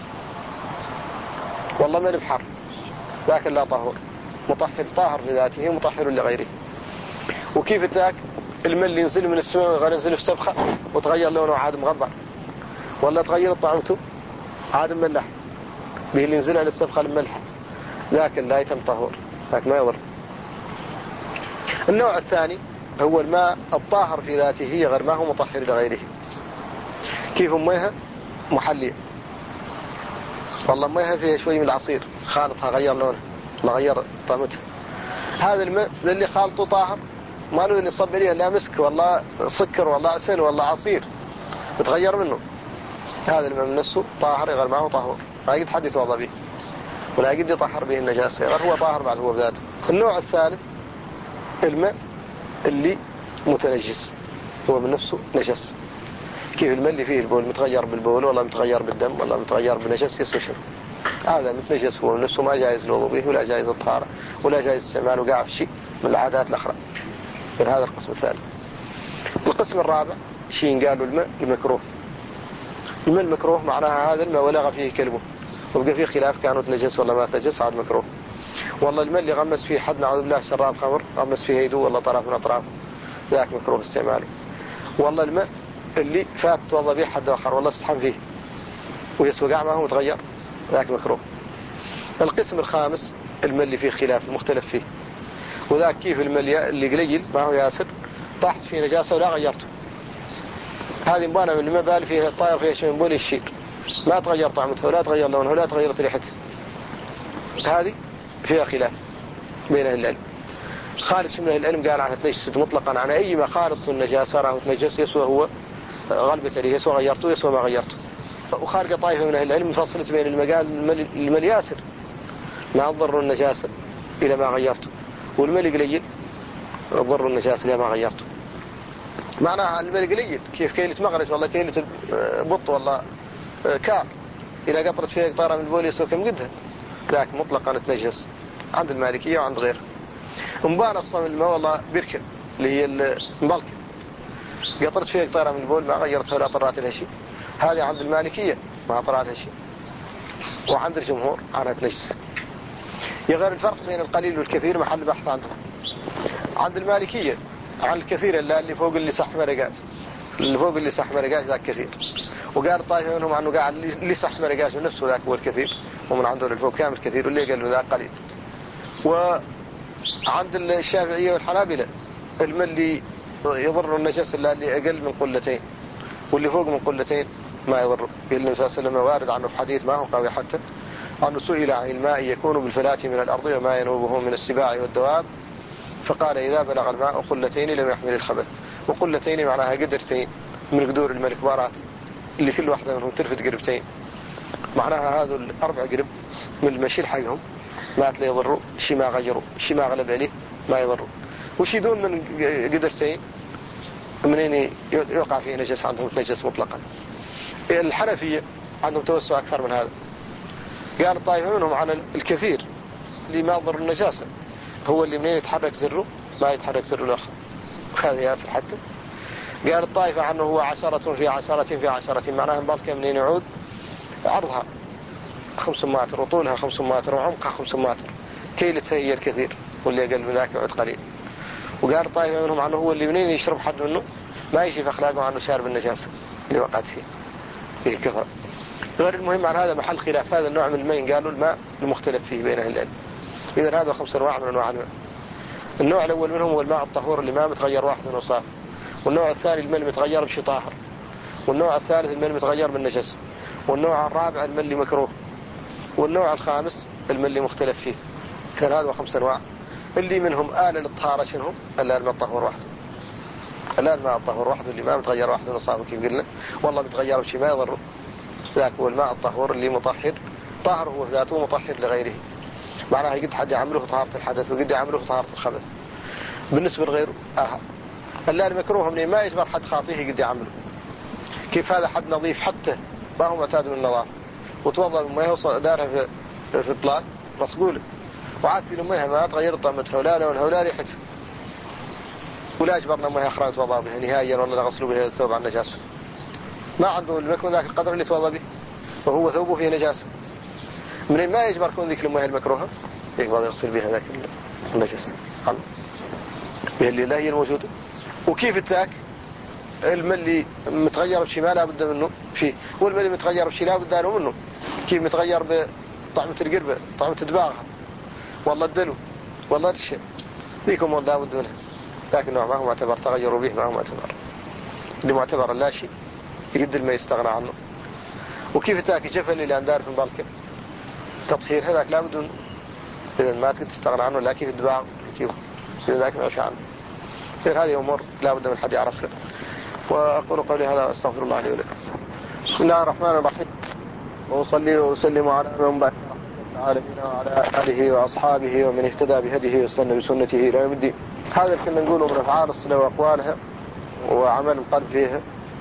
والله ماء بحر لكن لا طهور، مطهر طاهر لذاته مطهر لغيره. وكيف ذاك الماء اللي ينزل من السماء وغير ينزل في سبخة وتغير لونه عاد مغبر ولا تغير طعمته عاد ملح به اللي ينزل على السبخة الملحة لكن لا يتم طهور لكن ما يضر. النوع الثاني هو الماء الطاهر في ذاته غير ما هو مطهر لغيره. كيف ميها محلية والله ميها فيها شوي من العصير خالطها غير لونها لا غير طعمتها. هذا الماء اللي خالطه طاهر ما له اللي صب عليه لا مسك والله سكر والله عسل والله عصير بتغير منه. هذا الماء من نفسه طاهر غير ما هو طهور، ما يقد حد يتوضا به ولا يقد يطهر به النجاسة غير هو طاهر بعد هو بذاته. النوع الثالث الماء اللي متنجس هو من نفسه نجس. كيف الماء اللي فيه البول متغير بالبول ولا متغير بالدم ولا متغير بالنجس يسوي شنو؟ هذا متنجس هو من نفسه، ما جائز الوضوء به ولا جائز الطهارة ولا جائز استعماله قاع في شيء من العادات الأخرى. من هذا القسم الثالث. القسم الرابع شيء قالوا الماء المكروه. الماء المكروه معناها هذا الماء ولغ فيه كلبه، وبقى فيه خلاف كانوا تنجس ولا ما تنجس، عاد مكروه. والله الماء اللي غمس فيه حد نعوذ بالله شراب خمر، غمس فيه يده ولا طرف من أطرافه، ذاك مكروه استعماله. والله الماء اللي فات توضى به حد آخر والله استحم فيه ويسوى قاع ما هو متغير، ذاك مكروه. القسم الخامس الماء اللي فيه خلاف مختلف فيه، وذاك كيف الماء اللي قليل ما هو ياسر طاحت فيه نجاسة ولا غيرته، هذه مبانة من الماء بالي فيها الطائر فيها شيء من بولي الشيء ما تغير طعمته ولا تغير لونه ولا تغيرت ريحته، هذه فيها خلاف بين أهل العلم. خالد من أهل العلم قال عنها تنجست مطلقا عن أي ما خالط النجاسة راه تنجس يسوى هو غلبت عليه يسوى غيرته يسوى ما غيرته. وخارج طائفة من أهل العلم فصلت بين المقال الماء الياسر ما تضر النجاسة إلى ما غيرته، والماء قليل تضر النجاسة إلى ما غيرته. معناها الماء قليل كيف كيلة مغرج والله كيلة بط والله كار إذا قطرت فيها قطارة من البول يسوى كم قدها، لكن مطلقا تنجس عند المالكية وعند غيره. مبان أصلا الماء والله بركة اللي هي المبلكة قطرت فيها قطارة من البول ما غيرتها ولا طرات لها شيء، هذه عند المالكية ما طرات لها شيء، وعند الجمهور عنها تنجس. يغير الفرق بين القليل والكثير محل بحث عندهم. عند المالكية عن الكثير اللي فوق اللي صح مرقاش، اللي فوق اللي صح مرقاش ذاك كثير، وقال طائفة منهم عنه قاعد اللي صح مرقاش من نفسه ذاك هو الكثير، ومن عنده للفوق كامل كثير، واللي قال له ذاك قليل. وعند الشافعية والحنابلة الماء اللي يضر النجس اللي أقل من قلتين واللي فوق من قلتين ما يضر. النبي صلى الله عليه وسلم وارد عنه في حديث ما هو قوي حتى أنه سئل عن الماء يكون بالفلاة من الأرض وما ينوبه من السباع والدواب، فقال إذا بلغ الماء قلتين لم يحمل الخبث. وقلتين معناها قدرتين من قدور الماء الكبارات اللي كل واحدة منهم ترفد قربتين، معناها هذا الأربع قرب من المشيل حقهم ما لا يضروا، شي ما غيروا شي ما غلب عليه ما يضروا. وشي دون من قدرتين منين يوقع فيه نجس عندهم نجس مطلقا. الحنفية عندهم توسع أكثر من هذا، قال الطائفة منهم عن الكثير اللي ما يضر النجاسة هو اللي منين يتحرك زره ما يتحرك زره الآخر، هذا ياسر حتى. قال الطائفة عنه هو عشرة في عشرة في عشرة، معناها مبالكة منين يعود عرضها خمس ماتر وطولها خمس ماتر وعمقها خمس ماتر، كيلتها هي الكثير واللي أقل من ذاك يعود قليل. وقال الطائفة منهم عنه هو اللي منين يشرب حد منه ما يشوف أخلاقه عنه شارب النجاسة اللي وقعت فيه فيه كثرة. غير المهم عن هذا محل خلاف، هذا النوع من الماء قالوا الماء المختلف فيه بين أهل العلم. إذا هذا خمس أنواع من أنواع الماء. النوع الأول منهم هو الماء الطهور اللي ما متغير واحد من أوصاف، والنوع الثاني الماء المتغير بشي طاهر، والنوع الثالث الماء المتغير بالنجس، والنوع الرابع الماء اللي مكروه، والنوع الخامس الماء اللي مختلف فيه. كان هذا خمس أنواع اللي منهم آلة للطهارة شنهم إلا الماء الطهور وحده، إلا الماء الطهور وحده اللي ما متغير واحد من أوصافه كيف قلنا والله متغير بشي ما يضره، ذاك هو الماء الطهور اللي مطهر طاهر هو ذاته مطهر لغيره، معناها يقد حد يعمله طهارة الحدث ويقد يعمله طهارة الخبث. بالنسبة لغيره آه إلا المكروه من ما يجبر حد خاطيه يقد يعمله. كيف هذا حد نظيف حتى ما هو معتاد من النظافة وتوضأ بما يوصل دارها في في الطلاق مصقولة وعادت لميها ما تغير طعمتها ولا لونها ولا ريحتها، ولا أجبرنا ميها أخرى توضأ بها نهائيا ولا غسلوا بها الثوب عن نجاسة، ما عنده المكون ذاك القدر اللي توضأ به وهو ثوبه فيه نجاسة، من ما يجبر كون ذيك المياه المكروهة يقبض يغسل بها ذاك النجاسة عنه بها اللي لا هي الموجودة. وكيف التاك الماء اللي متغير بشي ما لا بد منه فيه، والماء اللي متغير بشي لا بد له منه، كيف متغير بطعمة القربة طعمة دباغها والله الدلو والله الشيء ذيكم والله لا بد منها، لكن نوع ما هو معتبر تغيروا به ما هو معتبر، اللي معتبر لا شيء يقد الماء يستغنى عنه. وكيف تاك جفل اللي عندار في مبالكة تطهير هذاك لا بد إذا ما تقدر تستغنى عنه، لا كيف الدباغ كيف ذاك ما يشاء عنه. غير هذه أمور لا بد من حد يعرفها. وأقول قولي هذا أستغفر الله لي ولكم. بسم الله الرحمن الرحيم، وأصلي وأسلم على من بعث العالمين وعلى آله وأصحابه ومن اهتدى بهديه واستنى بسنته إلى يوم الدين. هذا اللي كنا نقوله من أفعال الصلاة وأقوالها وعمل القلب فيها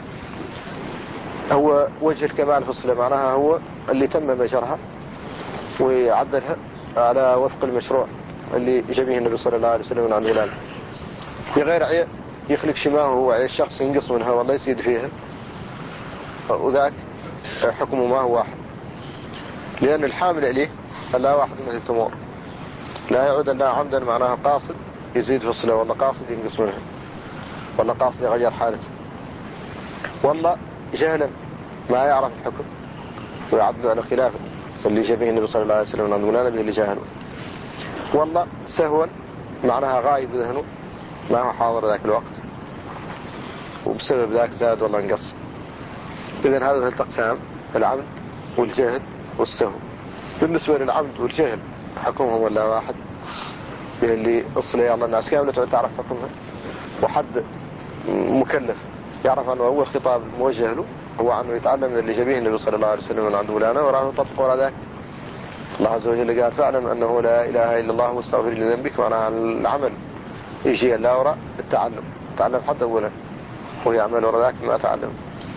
هو وجه الكمال في الصلاة، معناها هو اللي تم مجرها ويعدلها على وفق المشروع اللي جابه النبي صلى الله عليه وسلم من عند الآن، بغير عيب يخلق شماه هو عيب الشخص ينقص منها والله يسيد فيها، وذاك حكمه ما هو واحد، لأن الحامل عليه لا واحد من التمور، لا يعود لا عمدا معناها قاصد يزيد في الصلاة، ولا قاصد ينقص منها، ولا قاصد يغير حالته، والله جهلا ما يعرف الحكم ويعدل على خلافه اللي جابه النبي صلى الله عليه وسلم من عند ولا نبي اللي جاهله، والله سهوا معناها غايب ذهنه ما هو حاضر ذاك الوقت وبسبب ذاك زاد والله انقص. إذن هذا التقسام العمد والجهل والسهو. بالنسبة للعمد والجهل حكمهم ولا واحد، اللي الصلاة الله الناس كاملة تعرف حكمها، وحد مكلف يعرف أنه أول خطاب موجه له هو أنه يتعلم من اللي جابه النبي صلى الله عليه وسلم من عند ولانا وراه يطبق ولا ذاك. الله عز وجل قال فاعلم أنه لا إله إلا الله واستغفر لذنبك، معناها العمل يجي لا وراء التعلم، تعلم حتى أولا وهي عمل وراء ذاك ما تعلم.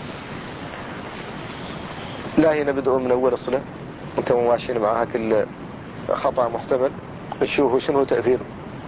لا هي نبدأ من أول الصلاة أنت مواشين معها كل خطأ محتمل نشوفه شنو تأثيره،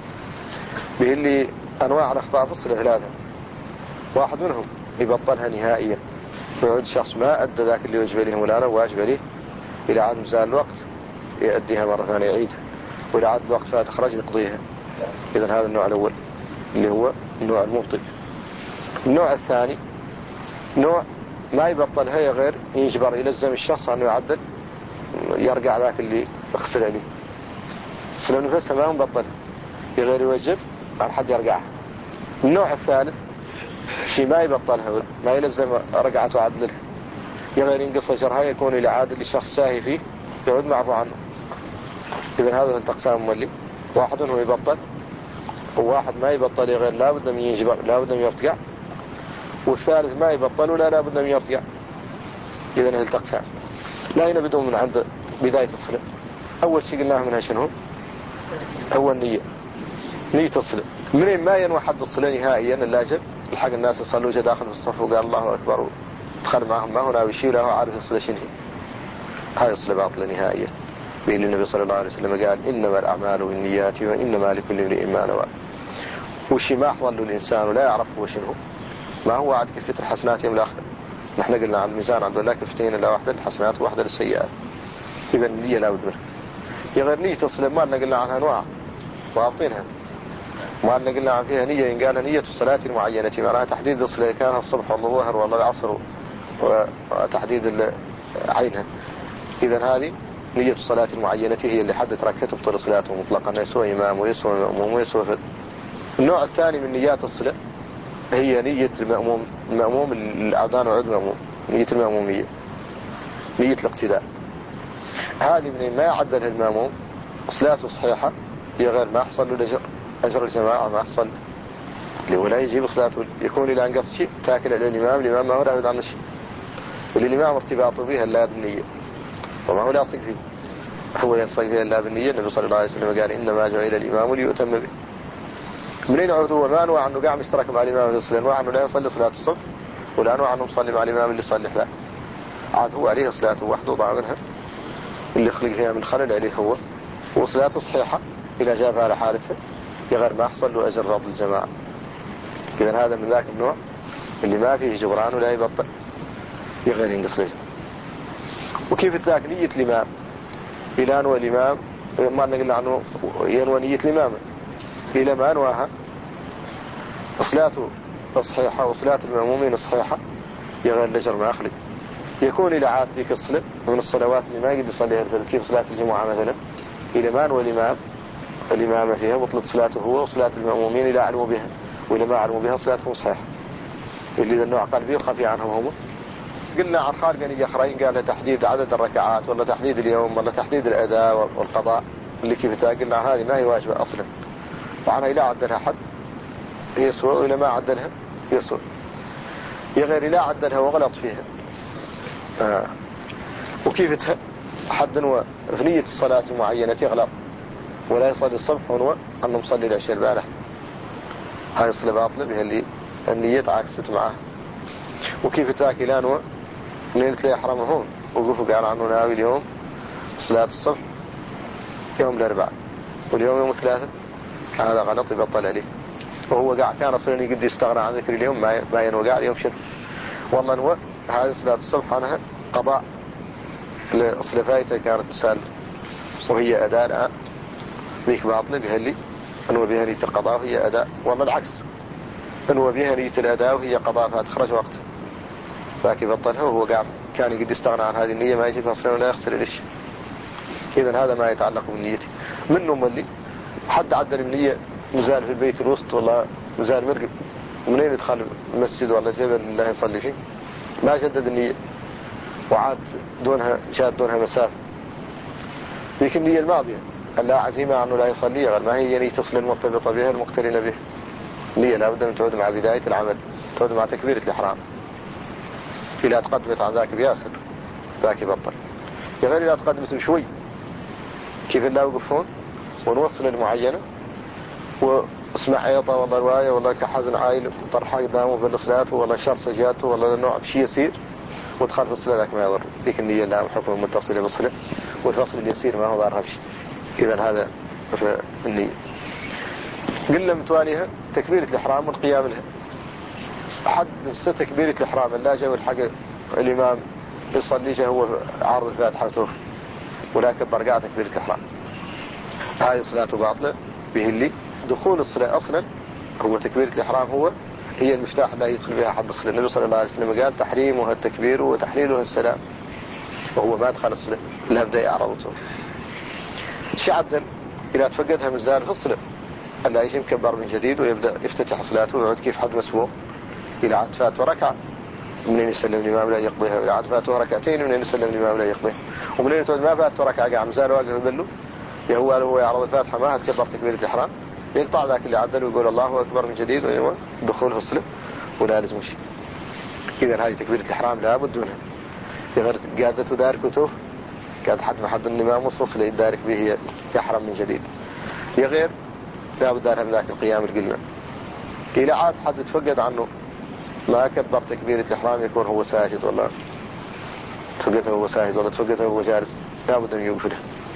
به اللي أنواع الأخطاء في الصلاة ثلاثة، واحد منهم يبطلها نهائيا ويعود شخص ما أدى ذاك اللي وجب عليه مولانا وواجب عليه، إلى عاد مزال الوقت يؤديها مرة ثانية يعيدها، وإلى عاد الوقت فات تخرج يقضيها. إذن هذا النوع الأول اللي هو النوع المبطل. النوع الثاني نوع ما يبطلها غير يجبر يلزم الشخص أنه يعدل يرجع ذاك اللي اغسل عليه، الصلاة نفسها ما مبطلها غير يوجب عن حد يرجعها. النوع الثالث شيء ما يبطلها ما يلزم رجعته وعدلها، غير ينقص أجرها يكون إلى عادل الشخص ساهي فيه يعود معفو عنه. إذن هذا التقسام مولي، واحد هو يبطل وواحد ما يبطل غير لا بد من يجبر لا بد من يرتقع، والثالث ما يبطل ولا لا بد من يرتقع. إذن هذا التقسام. لا هنا بدون من عند بداية الصلاة. أول شيء قلناه منها شنو هو النية، نية الصلاة. منين ما ينوى حد الصلاة نهائيا اللاجب الحق الناس يصلوا جا داخل في الصف وقال الله أكبر ودخل معهم ما هنا ويشيل له عارف الصلاة شنهي، هذه الصلاة باطلة نهائيا. بين النبي صلى الله عليه وسلم قال إنما الأعمال والنيات وإنما لكل امرئ ما نوى، وشي ما أحضر له الإنسان ولا يعرف هو شنو ما هو عاد كفة الحسنات يوم الآخر. نحن قلنا عن الميزان عند الله كفتين إلا واحدة للحسنات وواحدة للسيئات. إذا النية لا بد منها. يغير نية الصلاة ما لنا قلنا عنها أنواع وعطينها، ما لنا قلنا عن فيها نية إن قال نية الصلاة المعينة معناها تحديد الصلاة كانها الصبح ولا الظهر ولا العصر وتحديد عينها. إذا هذه نية الصلاة المعينة هي اللي حد تركها تبطل صلاته مطلقا، يسوى إمام ويسوى مأموم ويسوى فد. النوع الثاني من نيات الصلاة هي نية المأموم، المأموم الأذان وعد مأموم، نية المأمومية نية الاقتداء. هذه من ما يعدل المأموم صلاته صحيحة هي غير ما حصل له الأجر، أجر الجماعة ما حصل اللي ولا يجيب صلاته يكون إلى أنقص شيء تاكل على الإمام، الإمام ما هو راود عن الشيء اللي الإمام ارتباطه بها لا بالنية وما هو لاصق فيه، هو ينصق فيها لا بالنية. النبي صلى الله عليه وسلم قال إنما جعل الإمام ليؤتم به. منين عود هو ما أنواع أنه قاعد يشترك مع الإمام في الصلاة، أنواع أنه لا يصلي صلاة الصبح ولا أنواع أنه يصلي مع الإمام اللي يصلي حذاء، عاد هو عليه صلاته وحده وضع منها اللي يخلق فيها من خلل عليه هو، وصلاته صحيحة إذا جابها على حالتها يغير ما يحصل له أجر رب الجماعة. إذن هذا من ذاك النوع اللي ما فيه جبران ولا يبطل يغير ينقص له. وكيف ذاك نية الإمام إلى أنوى الإمام ما نقول عنه ينوى نية الإمام إلى ما أنواها صلاته الصحيحة وصلاة المأمومين الصحيحة يغير الأجر ما أخلق، يكون إلى عاد ذيك الصلاة من الصلوات اللي ما يقدر يصليها كيف صلاة الجمعة مثلا إلى ما أنوى الإمام الإمام فيها بطلت صلاته هو وصلاة المأمومين إلى علموا بها، وإلى ما علموا بها صلاتهم صحيحة. اللي ذا النوع قلبي وخفي عنهم هم. قلنا عن خارج نية أخرين قال تحديد عدد الركعات ولا تحديد اليوم ولا تحديد الأداء والقضاء اللي كيف قلنا هذه ما هي واجبة أصلا، وعنها إلى عدلها حد يسوى وإلى ما عدلها يسوى، يغير إلى عدلها وغلط فيها. آه. وكيف حد نوى في نية الصلاة معينة يغلط ولا يصلي الصبح ونوى أنه مصلي العشاء البارح، هاي الصلاة باطلة بها اللي النية عكست معه. وكيف تاكلان و منين تلاقي حرام هون وقفوا قال عنه ناوي اليوم صلاة الصبح يوم الأربعاء واليوم يوم الثلاثاء، هذا غلط يبطل عليه. وهو قاعد كان أصلا يقد يستغنى عن ذكر اليوم ما ينوقع اليوم شنو والله نوى هذه صلاة الصبح عنها قضاء لأصل فايته كانت تسال وهي أداء الآن ذيك باطلة بهاللي أنوى بها نية القضاء وهي أداء، والله العكس أنوى بها نية الأداء وهي قضاء فاتخرج وقت لكن بطلها وهو قاعد كان يقد يستغنى عن هذه النية ما يجب أصلا ولا يغسل ليش. إذن هذا ما يتعلق بالنية. منهم اللي حد عدل النية مزال في البيت الوسط ولا مزال مرقب ومنين يدخل المسجد ولا جبل الله يصلي فيه ما جدد النية وعاد دونها شاد دونها مسافة. ذيك النية الماضية لا عزيمة عنه لا يصلي غير ما هي نية تصل المرتبطة بها المقترنة به. النية لابد أن تعود مع بداية العمل، تعود مع تكبيرة الإحرام. إذا تقدمت عن ذاك بياسر ذاك يبطل. غير إذا تقدمت شوي كيف الله يوقفون ونوصل المعينة واسمع عيطة والله رواية والله كحزن عائل طرحة قدامه بالصلاة والله شرصة جاته والله نوع بشي يصير ودخل في الصلاة ذاك ما يضر. ذيك النية لا حكم متصلة بالصلاة والفصل اللي يصير ما هو ضارها بشي. إذن هذا في النية. قلنا متواليها تكبيرة الإحرام والقيام لها. حد نسى تكبيرة الإحرام لا جو الحق الإمام يصلي جه هو عارض الفاتحة وتوف ولا كبر قاعد تكبيرة الإحرام، هذه صلاته باطلة به اللي دخول الصلاة أصلا هو تكبيرة الإحرام هو هي المفتاح لا يدخل بها حد الصلاة. النبي صلى الله عليه وسلم قال تحريمها التكبير وتحليلها السلام وهو ما دخل الصلاة لا بدأ يعرضته. شعدا إذا تفقدها مزال في الصلاة ألا يجي مكبر من جديد ويبدأ يفتتح صلاته ويعود كيف حد مسبوق. إلى عاد فاته ركعة منين يسلم الإمام لا يقضيها، وإلى عاد فاته ركعتين منين يسلم الإمام لا يقضيها، ومنين تعود ما فاته ركعة قاعد مزال واقف يبلو يهو هو يعرض الفاتحة ما هتكبر تكبيرة الإحرام يقطع ذاك اللي عدل ويقول الله أكبر من جديد ويوم دخول في الصلاة ولا لازم شيء. إذا هذه تكبيرة الإحرام لا بد منها. غير قاعدة داركته قاعد حد ما حد الإمام وصص لي يدارك به يحرم من جديد. يا غير لا بد لها من ذاك القيام القلنا. إلى عاد حد تفقد عنه ما كبر تكبيرة الإحرام يكون هو ساجد ولا تفقده هو ساجد ولا تفقده هو جالس لا بد أن يغفله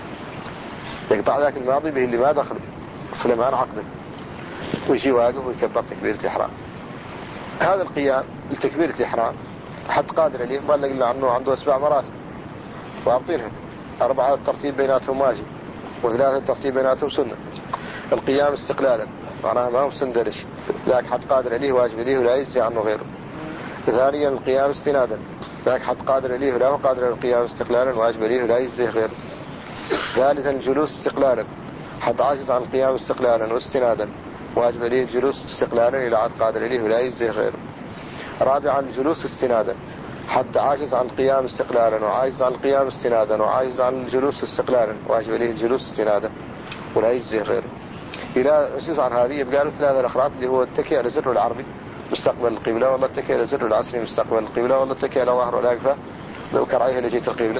يقطع ذاك الماضي به اللي ما دخل سليمان عقده ويجي واقف ويكبر تكبيرة الإحرام. هذا القيام لتكبيرة الإحرام حد قادر عليه ما قلنا عنه عنده أسبع مراتب وأعطينهم أربعة الترتيب بيناتهم واجب وثلاثة الترتيب بيناتهم سنة. القيام استقلالا معناها ما هو سندرش ذاك حد قادر عليه واجب عليه ولا يجزي عنه غيره. ثانيا القيام استنادا ذاك حد قادر عليه ولا هو قادر على القيام استقلالا واجب عليه ولا يجزي غيره. ثالثا الجلوس استقلالا حد عاجز عن القيام استقلالا واستنادا واجب عليه الجلوس استقلالا إلى عاد قادر عليه ولا يجزي غيره. رابعا الجلوس استنادا حد عاجز عن القيام استقلالا وعاجز عن القيام استنادا وعاجز عن الجلوس استقلالا واجب عليه الجلوس استنادا ولا يجزي غيره. إلى جزء عن هذه يبقى له ثلاثة الأخرات اللي هو التكي على زر العربي مستقبل القبلة والله التكي على زر العصري مستقبل القبلة والله التكي على ظهر والأقفة لو كرعيه اللي جيت القبلة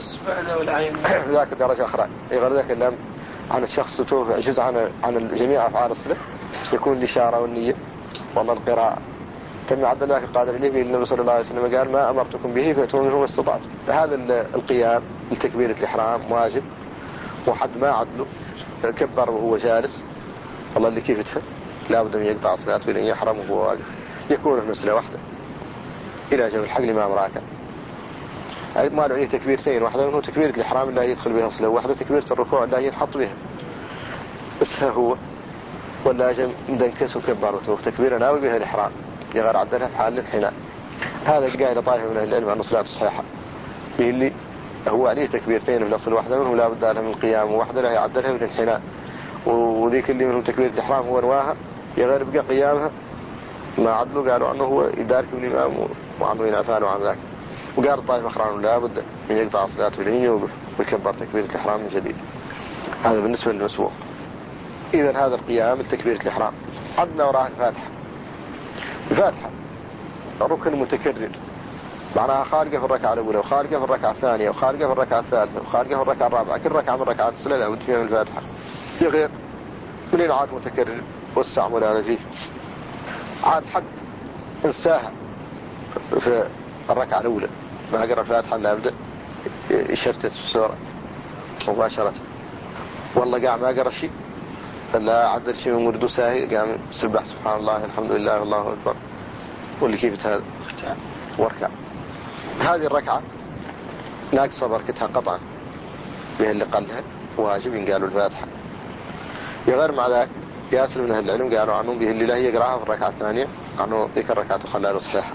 ذاك درجة أخرى. غير ذاك اللام عن الشخص توفى جزء عن عن جميع أفعال الصلاة يكون الإشارة والنية والله القراءة تم عبد الله القادر اللي النبي صلى الله عليه وسلم قال ما أمرتكم به فأتوا منه ما استطعتم. هذا القيام لتكبيرة الإحرام واجب وحد ما عدله كبر وهو جالس والله اللي كيف يتفل لا بد من يقطع صلاته لأن يحرم وهو واقف يكون المسألة واحدة إلى جب الحق الإمام راكع. أيضا ما له أي تكبيرتين واحدة منه تكبيرة الإحرام اللي يدخل بها صلاة واحدة تكبيرة الركوع اللي ينحط بها اسها هو ولا جم دنكس وكبر وتوف تكبيرة ناوي بها الإحرام يغير عدلها في حال الانحناء. هذا قايل طائفة من أهل العلم أنه صلاته صحيحة اللي هو عليه تكبيرتين من أصل واحدة منهم لا بد لها من القيام وواحدة لا يعدلها من الانحناء وذيك اللي منهم تكبيرة الإحرام هو نواها يغير بقى قيامها ما عدلوا قالوا أنه هو يدارك بالإمام وعنه ينعفانه عن ذاك. وقال طائفة أخرى لا بد من يقطع صلاته لين يوقف ويكبر تكبيرة الإحرام من جديد. هذا بالنسبة للمسبوق. إذا هذا القيام لتكبيرة الإحرام. عدنا وراء الفاتحة. الفاتحة ركن متكرر معناها خارجة في الركعة الأولى وخارجة في الركعة الثانية وخارجة في الركعة الثالثة وخارجة في الركعة الرابعة. كل ركعة من ركعات الصلاة لا بد فيها من الفاتحة يغير من العاد متكرر والسعم ولا فيه. عاد حد انساها في الركعة الأولى ما قرأ الفاتحة لا أبدأ يشتت السورة مباشرة. والله قاع ما قرأ شيء لا عدل شيء من ورده ساهي قام سبح سبحان الله الحمد لله الله أكبر واللي كيف هذا واركع. هذه الركعة ناقصة بركتها قطعا به اللي قالها واجب إن قالوا الفاتحة. يغير مع ذلك ياسر من أهل العلم قالوا عنه به اللي لا يقرأها في الركعة الثانية عنه ذيك الركعة تخليها صحيحة.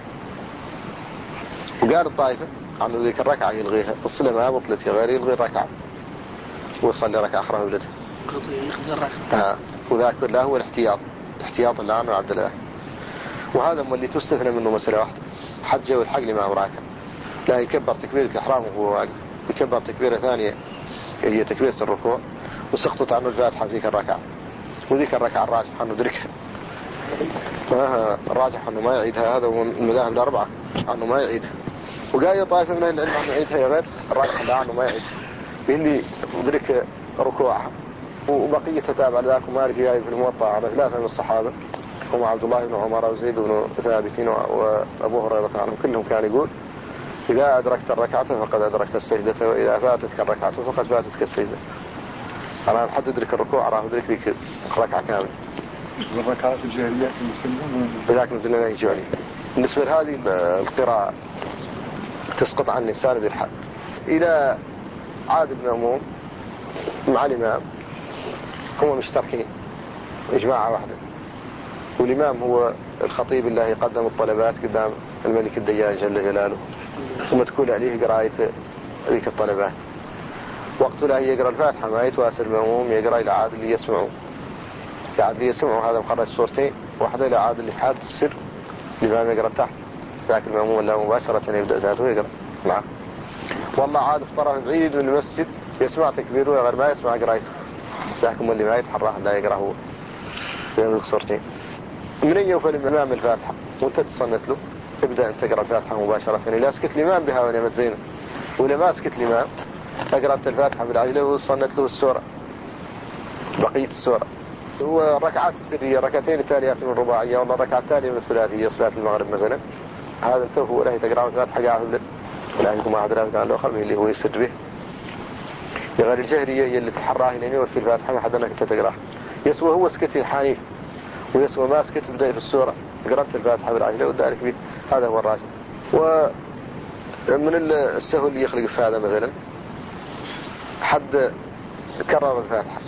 وقال الطائفة عنه ذيك الركعة يلغيها الصلاة ما بطلت غير يلغي الركعة ويصلي ركعة أخرى ولده. آه. وذاك لا هو الاحتياط الاحتياط اللي عنه عبد الله. وهذا هو اللي تستثنى منه مسألة واحدة حجة والحق لما راكب لا يكبر تكبيرة الإحرام وهو واقف يكبر تكبيرة ثانية هي تكبيرة الركوع وسقطت عنه الفاتحة ذيك الركعة وذيك الركعة الراجح عنه دركها ما الراجح عنه ما يعيدها. هذا هو المذاهب الأربعة عنه ما يعيدها. وقال طائفة من العلم عنه يعيدها يا غير الراجح لا عنه ما يعيد اللي درك ركوعها. وبقية تتابع ذاك ومالك جاي في الموطأ على ثلاثة من الصحابة هم عبد الله بن عمر وزيد بن ثابت وأبو هريرة عنهم كلهم كان يقول إذا أدركت الركعة فقد أدركت السجدة وإذا فاتتك الركعة فقد فاتتك السجدة. أنا حد أدرك الركوع أراه أدرك ذيك الركعة كاملة. الركعات الجاهلية بذاك نزلنا يجواني. بالنسبة لهذه القراءة تسقط عن الإنسان بالحد إلى عاد المأموم مع الإمام هم مشتركين إجماعة واحدة والإمام هو الخطيب الله يقدم الطلبات قدام الملك الديان جل جلاله ومتكول عليه قراءة ذيك الطلبات. وقت لا يقرأ الفاتحة ما يتواصل المأموم يقرأ إلى عاد اللي يسمعوا عاد اللي يسمعوا هذا مخرج صورتين واحدة إلى عاد اللي في حالة السر الإمام يقرأ تحت ذاك المأموم ولا مباشرة يبدأ ذاته يقرأ معه. والله عاد في طرف بعيد من المسجد يسمع تكبيره غير ما يسمع قراءته ذاكم اللي ما يتحرح لا يقرأ هو يملك صورتين. من يوفى الإمام الفاتحة وانت تصنت له ابدأ أن تقرأ الفاتحة مباشرة. إلا سكت الإمام بها ونعمت زينه ولا ما سكت الإمام أقرأت الفاتحة بالعجلة وصنت له السورة بقية السورة. والركعات السرية ركعتين التاليات من الرباعية والله ركعة التالية من الثلاثية صلاة المغرب مثلا هذا انتوه ولا تقرأ الفاتحة قاعد ولا يكون ما أدرى كان الآخر اللي هو يسر به غير الجهرية هي اللي تحراه لين في الفاتحة ما حد أنك تقرأ يسوى هو سكت حنيف ويسوى ما سكت بدأ في السورة قرأت الفاتحة بالعجلة وذلك به هذا هو الراجح. ومن السهل اللي يخلق في هذا مثلا حد كرر الفاتحة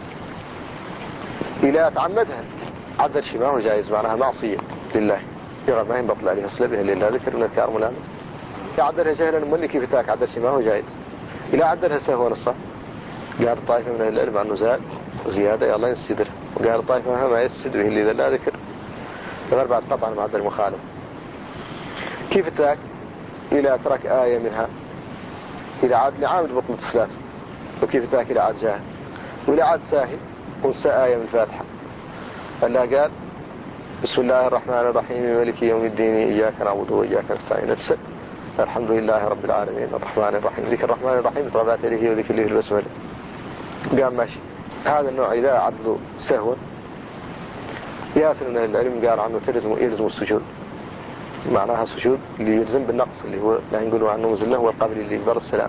إلى تعمدها عدل شيء ما هو جائز معناها معصية لله يغير ما ينبطل عليها صلبها لله ذكر من الكار ملامة يعدلها جهلا مولي كيف تاك عدل شيء ما هو جائز إلى عدلها سهوا نصا. قال الطائفة من العلم عنه زاد وزيادة يا الله ينسجدر وقال الطائفة ما يسجد به اللي لا ذكر غير بعد قطعا معدل المخالف. كيف تاك إلى ترك آية منها إلى عاد لعامد بطلت صلاته وكيف تاك إلى عاد جاهل وإلى عاد ساهل ونسى آية من الفاتحة. الله قال بسم الله الرحمن الرحيم مالك يوم الدين إياك نعبد وإياك نستعين نتسد الحمد لله رب العالمين الرحمن الرحيم ذكر الرحمن الرحيم طلبات إليه وذكر له البسملة قام ماشي. هذا النوع إذا عدلوا سهوا ياسر من العلم قال عنه تلزم يلزم السجود معناها سجود اللي يلزم بالنقص اللي هو لا يقولوا عنه مزلة هو القبل اللي يقبل السلام.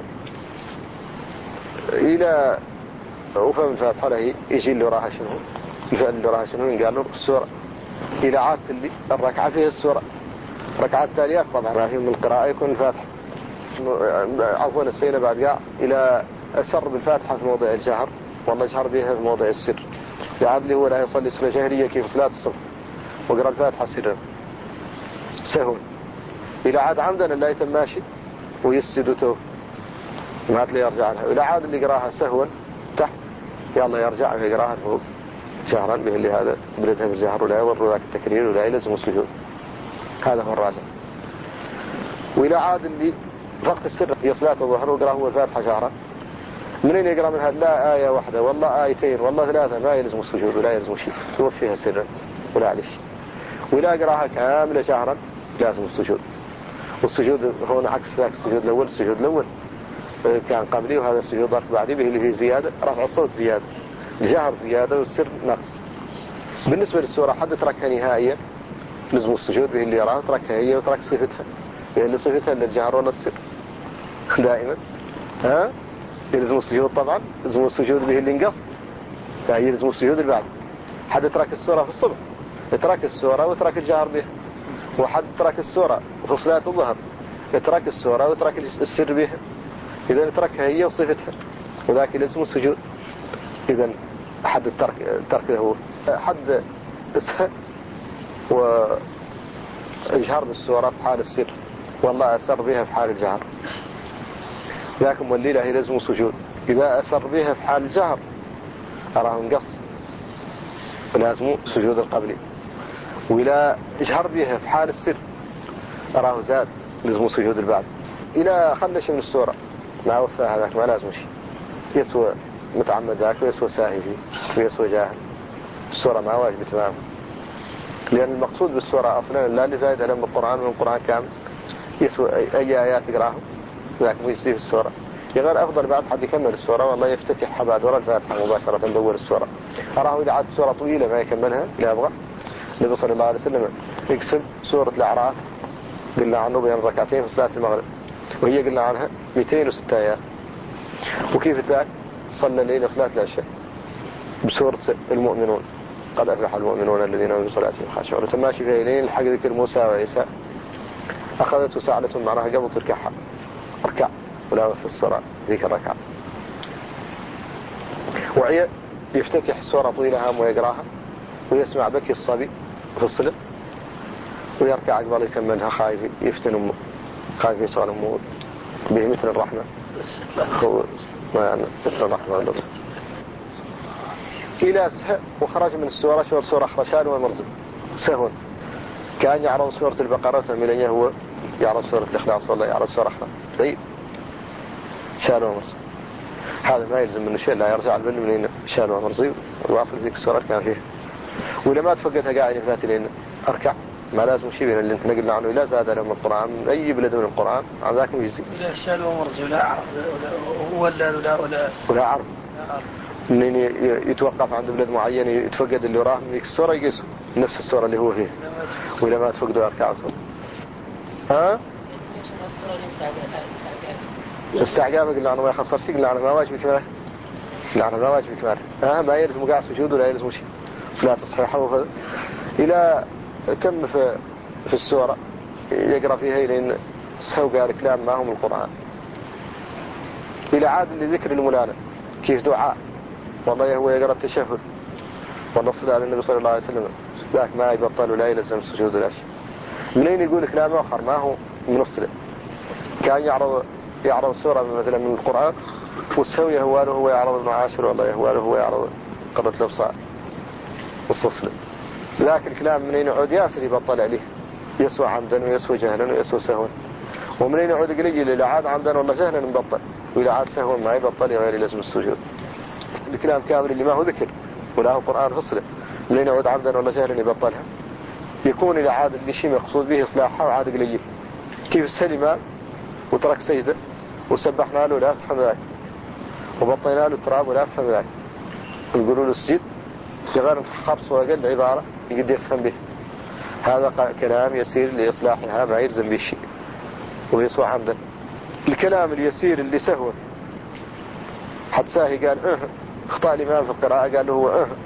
إلى وفهم الفاتحة له يجي اللي راها شنو الفعل اللي راها شنو قال له السورة إلى عاد اللي الركعة فيها السورة ركعات تاليات طبعا ما فيهم القراءة يكون الفاتحة عفوا السينة بعد قاع إلى أسر بالفاتحة في موضع الجهر والله جهر بها في موضع السر يعاد اللي هو لا يصلي صلاة جهرية كيف صلاة الصبح وقرأ الفاتحة سرا سهوا. إلى عاد عمدا لا يتم ماشي ويسجد توف ما عاد لي يرجع لها. إلى عاد اللي قراها سهوا تحت يلا يرجع ويقراها فوق جهرا به اللي هذا بردها بالجهر ولا يور ذاك التكرير ولا يلزم السجود هذا هو الراجع. وإلى عاد اللي وقت السر هي صلاة الظهر وقرأ هو الفاتحة جهرا منين يقرأ منها لا آية واحدة والله آيتين والله ثلاثة ما يلزم السجود ولا يلزم شيء يوفيها سرا ولا عليش. وإلى قراها كاملة جهرا لازم السجود والسجود هون عكس ذاك السجود الأول. السجود الأول كان قبلي وهذا السجود ضرب بعدي به اللي فيه زيادة رفع الصوت زيادة الجهر زيادة والسر نقص. بالنسبة للسورة حد تركها نهائيا لزم السجود به اللي يراه تركها هي وترك صفتها، هي اللي صفتها اللي الجهر ولا السر دائما. ها يلزم السجود طبعا، يلزم السجود به اللي انقص، فهي يلزم السجود اللي بعد. حد ترك السورة في الصبح يترك السورة وترك الجهر به، وحد ترك السورة في صلاة الظهر يترك السورة وترك السر بها، إذا تركها هي وصفتها وذاك يلزم السجود. إذا حد الترك الترك هو حد وإجهار بالسورة في حال السر والله أسر بها في حال الجهر، لكن والليلة هي لازم السجود. إذا أسر بها في حال الجهر أراه انقص لازم سجود القبلي، وإلى إجهر بها في حال السر أراه زاد لازم سجود البعد. إلى خلش من السورة ما وفى هذاك ما لازم شيء، يسوى متعمد ذاك ويسوى ساهي فيه ويسوى جاهل. السورة ما واجب تمام، لأن المقصود بالسورة أصلا لا اللي زايد علم القرآن من القرآن كامل، يسوى أي آيات يقراهم ذاك مجزي في السورة. غير أفضل بعد حد يكمل السورة والله يفتتحها بعد وراء الفاتحة مباشرة دور السورة. أراه إذا عاد سورة طويلة ما يكملها لا أبغى. النبي صلى الله عليه وسلم يقسم سورة الأعراف قلنا عنه بين ركعتين في صلاة المغرب، وهي قلنا عنها مئتين وستة آيات. وكيف ذاك صلى الليل صلاة العشاء بسورة المؤمنون قد أفلح المؤمنون الذين هم في صلاتهم خاشعون، وتماشي فيها إلين الحق ذكر موسى وعيسى أخذته ساعدة معناها قبل تركعها اركع ولا في الصلاة ذيك الركعة. وعي يفتتح سورة طويلة هام ويقراها ويسمع بكي الصبي في الصلاة ويركع قبل يكملها خايف يفتن أمه، خايف يشغل أمه به مثل الرحمة هو مثل الرحمة والله. إلى سه وخرج من السورة شور سورة خرشان ومرزم سهون كان يعرض سورة البقرة من أن هو يعرض سورة الإخلاص والله يعرض سورة أخرى طيب شان ومرزم. هذا ما يلزم منه شيء، لا يرجع البل من شان ومرزم الواصل فيك السورة كان فيه. وإذا ما تفقدها قاعد فات لين أركع ما لازم شيء بين اللي نقلنا عنه لا زاد له من القرآن من أي بلد من القرآن عن ذاك يجزي. لا شان ومرزم لا أعرف ولا ولا ولا ولا أعرف منين يتوقف عند بلد معين يتفقد اللي وراه من السورة يقيسه نفس السورة اللي هو فيه، وإذا ما تفقده أركع وصل. ها؟ السعقامة قلنا عنه ما يخسر شيء، قلنا عنه ما واجب كماله، قلنا عنه ما واجب كماله. ها ما يلزم قاع سجود ولا يلزم شيء صلاة صحيحة وفضل. إلى تم في في السورة يقرأ فيها لأن سهو قال كلام ما هم القرآن. إلى عاد لذكر الملانة كيف دعاء والله هو يقرأ التشهد والله صلى على النبي صلى الله عليه وسلم ذاك ما يبطل ولا يلزم سجود ولا شيء. منين يقول كلام آخر ما هو من الصلاة كان يعرض يعرض سورة مثلا من القرآن والسهو يهواله هو يعرض ابن عاشر والله يهواله هو يعرض قرة الأبصار الصصلة. ذاك الكلام منين يعود ياسر يبطل عليه يسوى عمدا ويسوى جهلا ويسوى سهوا. ومنين يعود قليل إلى عاد عمدا والله جهلا مبطل وإلى عاد سهوا ما يبطل غير لازم السجود. الكلام كامل اللي ما هو ذكر ولا هو قرآن فصله منين يعود عمدا والله جهلا يبطلها يكون إلى عاد اللي شيء مقصود به إصلاحها وعاد قليل. كيف السلمة وترك سجدة وسبحنا له لا أفهم ذلك وبطينا له التراب ولا أفهم ذلك يقولوا له اسجد غير خرص وأقل عبارة يقدر يفهم به. هذا كلام يسير لإصلاحها ما يلزم به شيء ويسوى عمدا. الكلام اليسير اللي سهوا حد ساهي قال اه اخطأ الإمام في القراءة قال له هو اه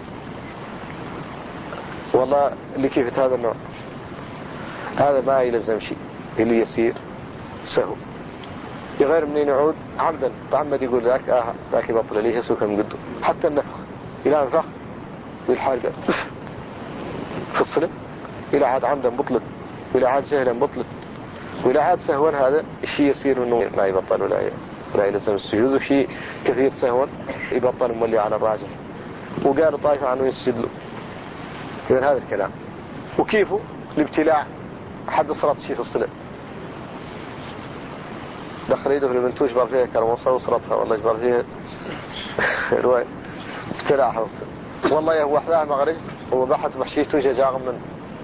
والله اللي كيفت هذا النوع هذا ما يلزم شيء اللي يسير سهو. غير منين يعود عمدا تعمد يقول ذاك اه ذاك يبطل ليه يسوك من قده. حتى النفخ إلى انفخ بالحرقة في الصلاة إلى عاد عمدا بطلت وإلى عاد جهلا بطلت وإلى عاد سهوا. هذا الشيء يصير انه ما يبطل ولا ولا يلزم السجود. وشيء كثير سهوا يبطل مولي على الراجح وقال طائفة عنه يسجد له. إذن هذا الكلام. وكيفه الابتلاع حد صلاة شيء في الصلاة دخل يده في البنتوش بار فيها كرموصة وصلتها والله جبار فيها رواية ابتلاعها وصل والله هو أحداها مغرب وبحث بحشيشته جاغم من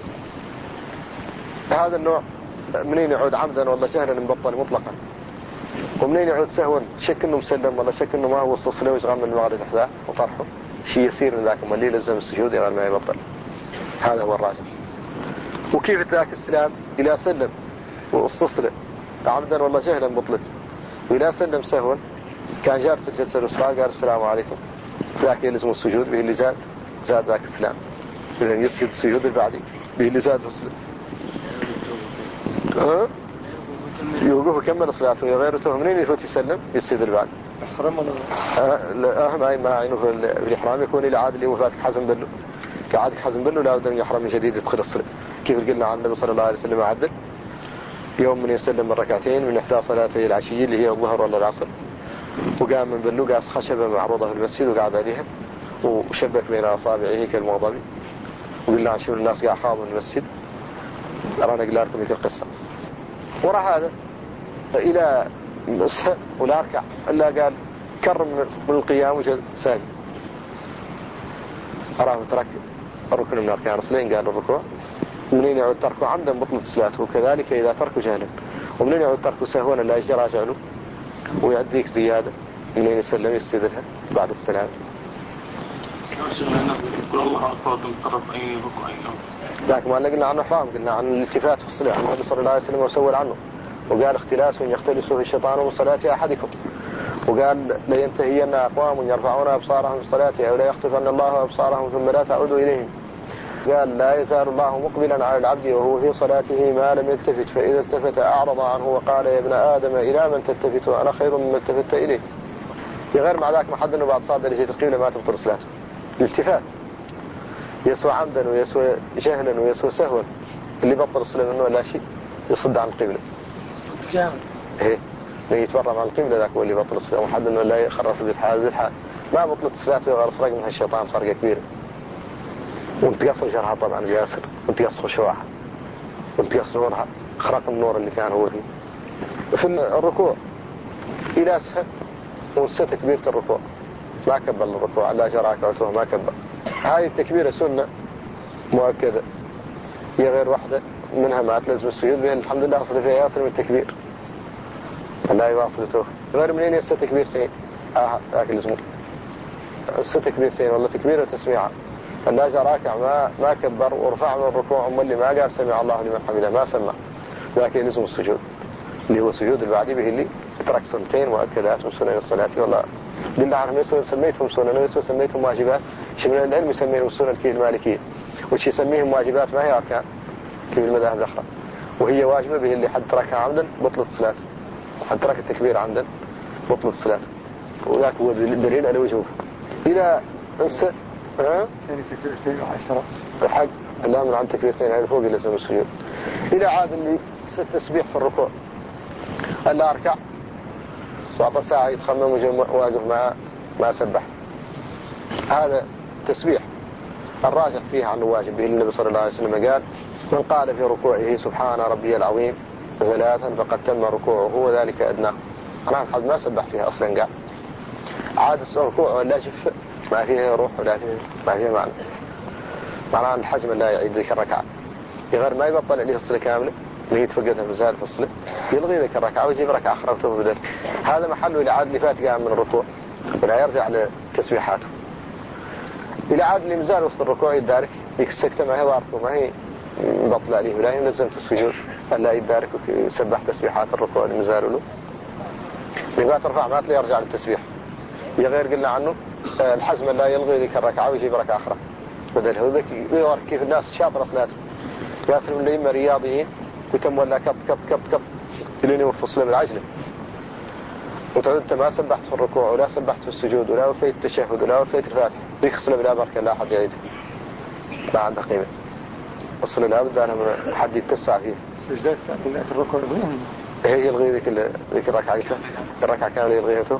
هذا النوع. منين يعود عمدا والله جهلا مبطل مطلقا ومنين يعود سهوا شك انه مسلم والله شك انه ما هو الصصلة ويشغل من المغرب أحداه وطرحه شيء يصير من ذاك اللي لزم السجود غير ما يبطل. هذا هو الراجح. وكيف ذاك السلام إلى سلم واستصلم عمدا والله جهلا بطلت، وإلى سلم سهوا كان جالس الجلسة الأسرى قال السلام عليكم، ذاك يلزم السجود به اللي زاد زاد ذاك السلام، إذا يسجد السجود البعدي به اللي زاد وسلم. ها يوقف وكمل صلاته غيرته منين يفوت يسلم يسجد البعد. احرم ولا لا ما ما عينه في الإحرام يكون إلى عاد اللي وفاتك حزم بله كعادك حزم بله لا بد من يحرم من جديد يدخل الصلاة، كيف قلنا عن النبي صلى الله عليه وسلم عدل يوم من يسلم من ركعتين من إحدى صلاتي العشية اللي هي الظهر ولا العصر، وقام من بلو قاس خشبة معروضة في المسجد وقعد عليها وشبك بين أصابعه كالمغضب، وقلنا عن شو الناس قاعد خاضوا المسجد. أرانا أقول لكم ذيك القصة. وراء هذا إلى مسح ولا أركع إلا قال كرم من القيام وجد ساجد، أراه ترك الركن من أركان الصلاة قال الركوع، منين يعود تركه عمدا بطلت صلاته، وكذلك إذا تركه جهلا، ومنين يعود تركه سهوا لا يجي راجع له ويعديك زيادة منين يسلم يسجد لها بعد السلام. ذاك ما قلنا عنه حرام، قلنا عن الالتفات في الصلاة عن النبي صلى الله عليه وسلم وسول عنه وقال اختلاس يختلس في الشيطان من صلاة أحدكم، وقال لا ينتهين أقوام يرفعون أبصارهم في صلاته أو لا يخطفن الله أبصارهم ثم لا تعودوا إليهم. قال لا يزال الله مقبلا على العبد وهو في صلاته ما لم يلتفت، فإذا التفت أعرض عنه وقال يا ابن آدم إلى من تلتفت وأنا خير مما التفت إليه. غير مع ذاك ما حد أنه بعد صاد لجيت القبلة ما تبطل صلاته. الالتفات يسوى عمدا ويسوى جهلا ويسوى سهوا، اللي بطل الصلاة منه لا شيء يصد عن القبلة صد كامل ايه يتورم عن القبلة، ذاك هو اللي بطل الصلاة، وحد أنه لا يخرف ذي الحال ذي الحال ما بطلت صلاته وغير سرق من هالشيطان سرقة كبيرة. وانت قصر جرها طبعا بياسر، وانت قصر شواحة، وانت قصر نورها خرق النور اللي كان هو فيه. في الركوع إلى سهل ونسى تكبيرة الركوع ما كبر الركوع لا جرى كعته ما كبر. هاي التكبيرة سنة مؤكدة، هي غير واحدة منها ما تلزم السجود بها الحمد لله أصل فيها ياسر من التكبير لا يواصلته. غير منين يسى تكبيرتين آه ذاك الاسمه يسى تكبيرتين والله تكبيرة وتسميعة، لا جراكع ما ما كبر ورفع من الركوع أم اللي ما قال سمع الله لمن حمده ما سمع، ذاك يلزم السجود اللي هو سجود البعدي به اللي ترك سنتين مؤكدات من سنن الصلاة. والله قلنا عنهم يسوى سميتهم سنن ويسوى سميتهم واجبات، شيء من العلم يسميهم السنن كي المالكية، وشي يسميهم واجبات ما هي أركان كيف المذاهب الأخرى، وهي واجبة به اللي حد تركها عمدا بطلت صلاته، حد ترك التكبير عمدا بطلت صلاته، وذاك هو دليل على وجوبه. إلى انسى ها ثاني تكبيرتين وعشرة الحق لا من عن تكبيرتين على فوق لازم السجود. إلى عاد اللي ست تسبيح في الركوع ألا أركع وأعطى ساعة يتخمم واقف ما ما سبح، هذا تسبيح الراجح فيه عن الواجب به النبي صلى الله عليه وسلم قال من قال في ركوعه سبحان ربي العظيم ثلاثا فقد تم ركوعه وذلك أدناه. أنا حد ما سبح فيها أصلا قال عاد الركوع ولا شف ما فيها روح ولا فيها ما فيها معنى، معناه الحزم لا يعيد ذيك الركعة غير ما يبطل عليه الصلاة كاملة اللي يتفقدها مزال في الصلاة يلغي ذيك الركعة ويجيب ركعة أخرى وتفضل. هذا محله إلى عاد اللي فات قام من الركوع ولا يرجع لتسبيحاته. إلى عاد اللي مزال وسط الركوع يدارك ذيك السكتة ما هي ضارته ما هي مبطل عليه ولا هي ملزمة السجود فلا يدارك ويسبح تسبيحات الركوع اللي مزال له لما ترفع ما تلاقي يرجع للتسبيح. يا غير قلنا عنه الحزم لا يلغي ذيك الركعة ويجيب ركعة أخرى بدل هو ذك يظهر كيف الناس شاطرة صلاته ياسر من الأئمة رياضيين وتم ولا كبت كبت كبت كبت لين يوفوا الصلاة بالعجلة وتعود أنت ما سبحت في الركوع ولا سبحت في السجود ولا وفيت التشهد ولا وفيت الفاتحة ذيك الصلاة بلا بركة لا أحد يعيدها ما عندها قيمة. الصلاة لا بد أنا من حد يتسع فيه. سجدت في الركوع هي يلغي ذيك ذيك الركعة الركعة كاملة يلغيها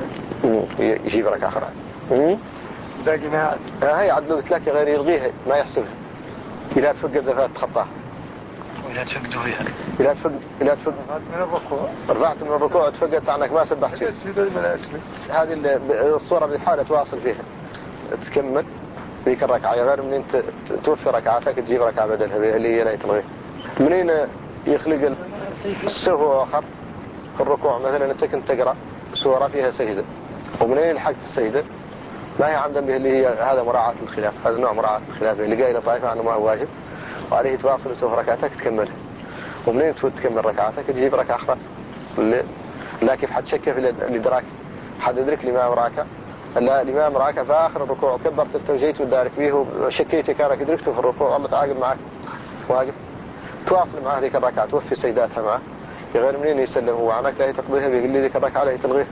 يجيب ركعة أخرى. باقي ما هاي عدلو بتلاقي غير يلغيها ما يحسبها إلا تفقد ذفات تخطاها ولا تفقدوا فيها إلا تفقد إلا تفقد من الركوع رفعت من الركوع تفقدت عنك ما سبحت فيه. هذه الصورة بالحالة تواصل فيها تكمل ذيك الركعة غير من أنت توفي ركعاتك تجيب ركعة بدلها اللي هي لا يتلغي. منين يخلق السهو آخر في الركوع مثلا أنت كنت تقرأ سورة فيها سجدة ومنين الحقت السجدة ما هي عمدا به اللي هي هذا مراعاة الخلاف، هذا نوع مراعاة الخلاف اللي قايل طائفة عنه ما هو واجب وعليه تواصل وتوه ركعتك تكملها. ومنين تفوت تكمل ركعتك تجيب ركعة أخرى. لا كيف حد شك في الإدراك، حد يدرك الإمام راكع، لا الإمام راكع في آخر الركوع وكبرت أنت وجيت مدارك فيه وشكيت كانك أدركته في الركوع والله تعاقب معك واقف تواصل مع هذيك الركعة توفي سيداتها معه غير منين يسلم هو عنك لا تقضيها بيقول لي ذيك الركعة لا تلغيها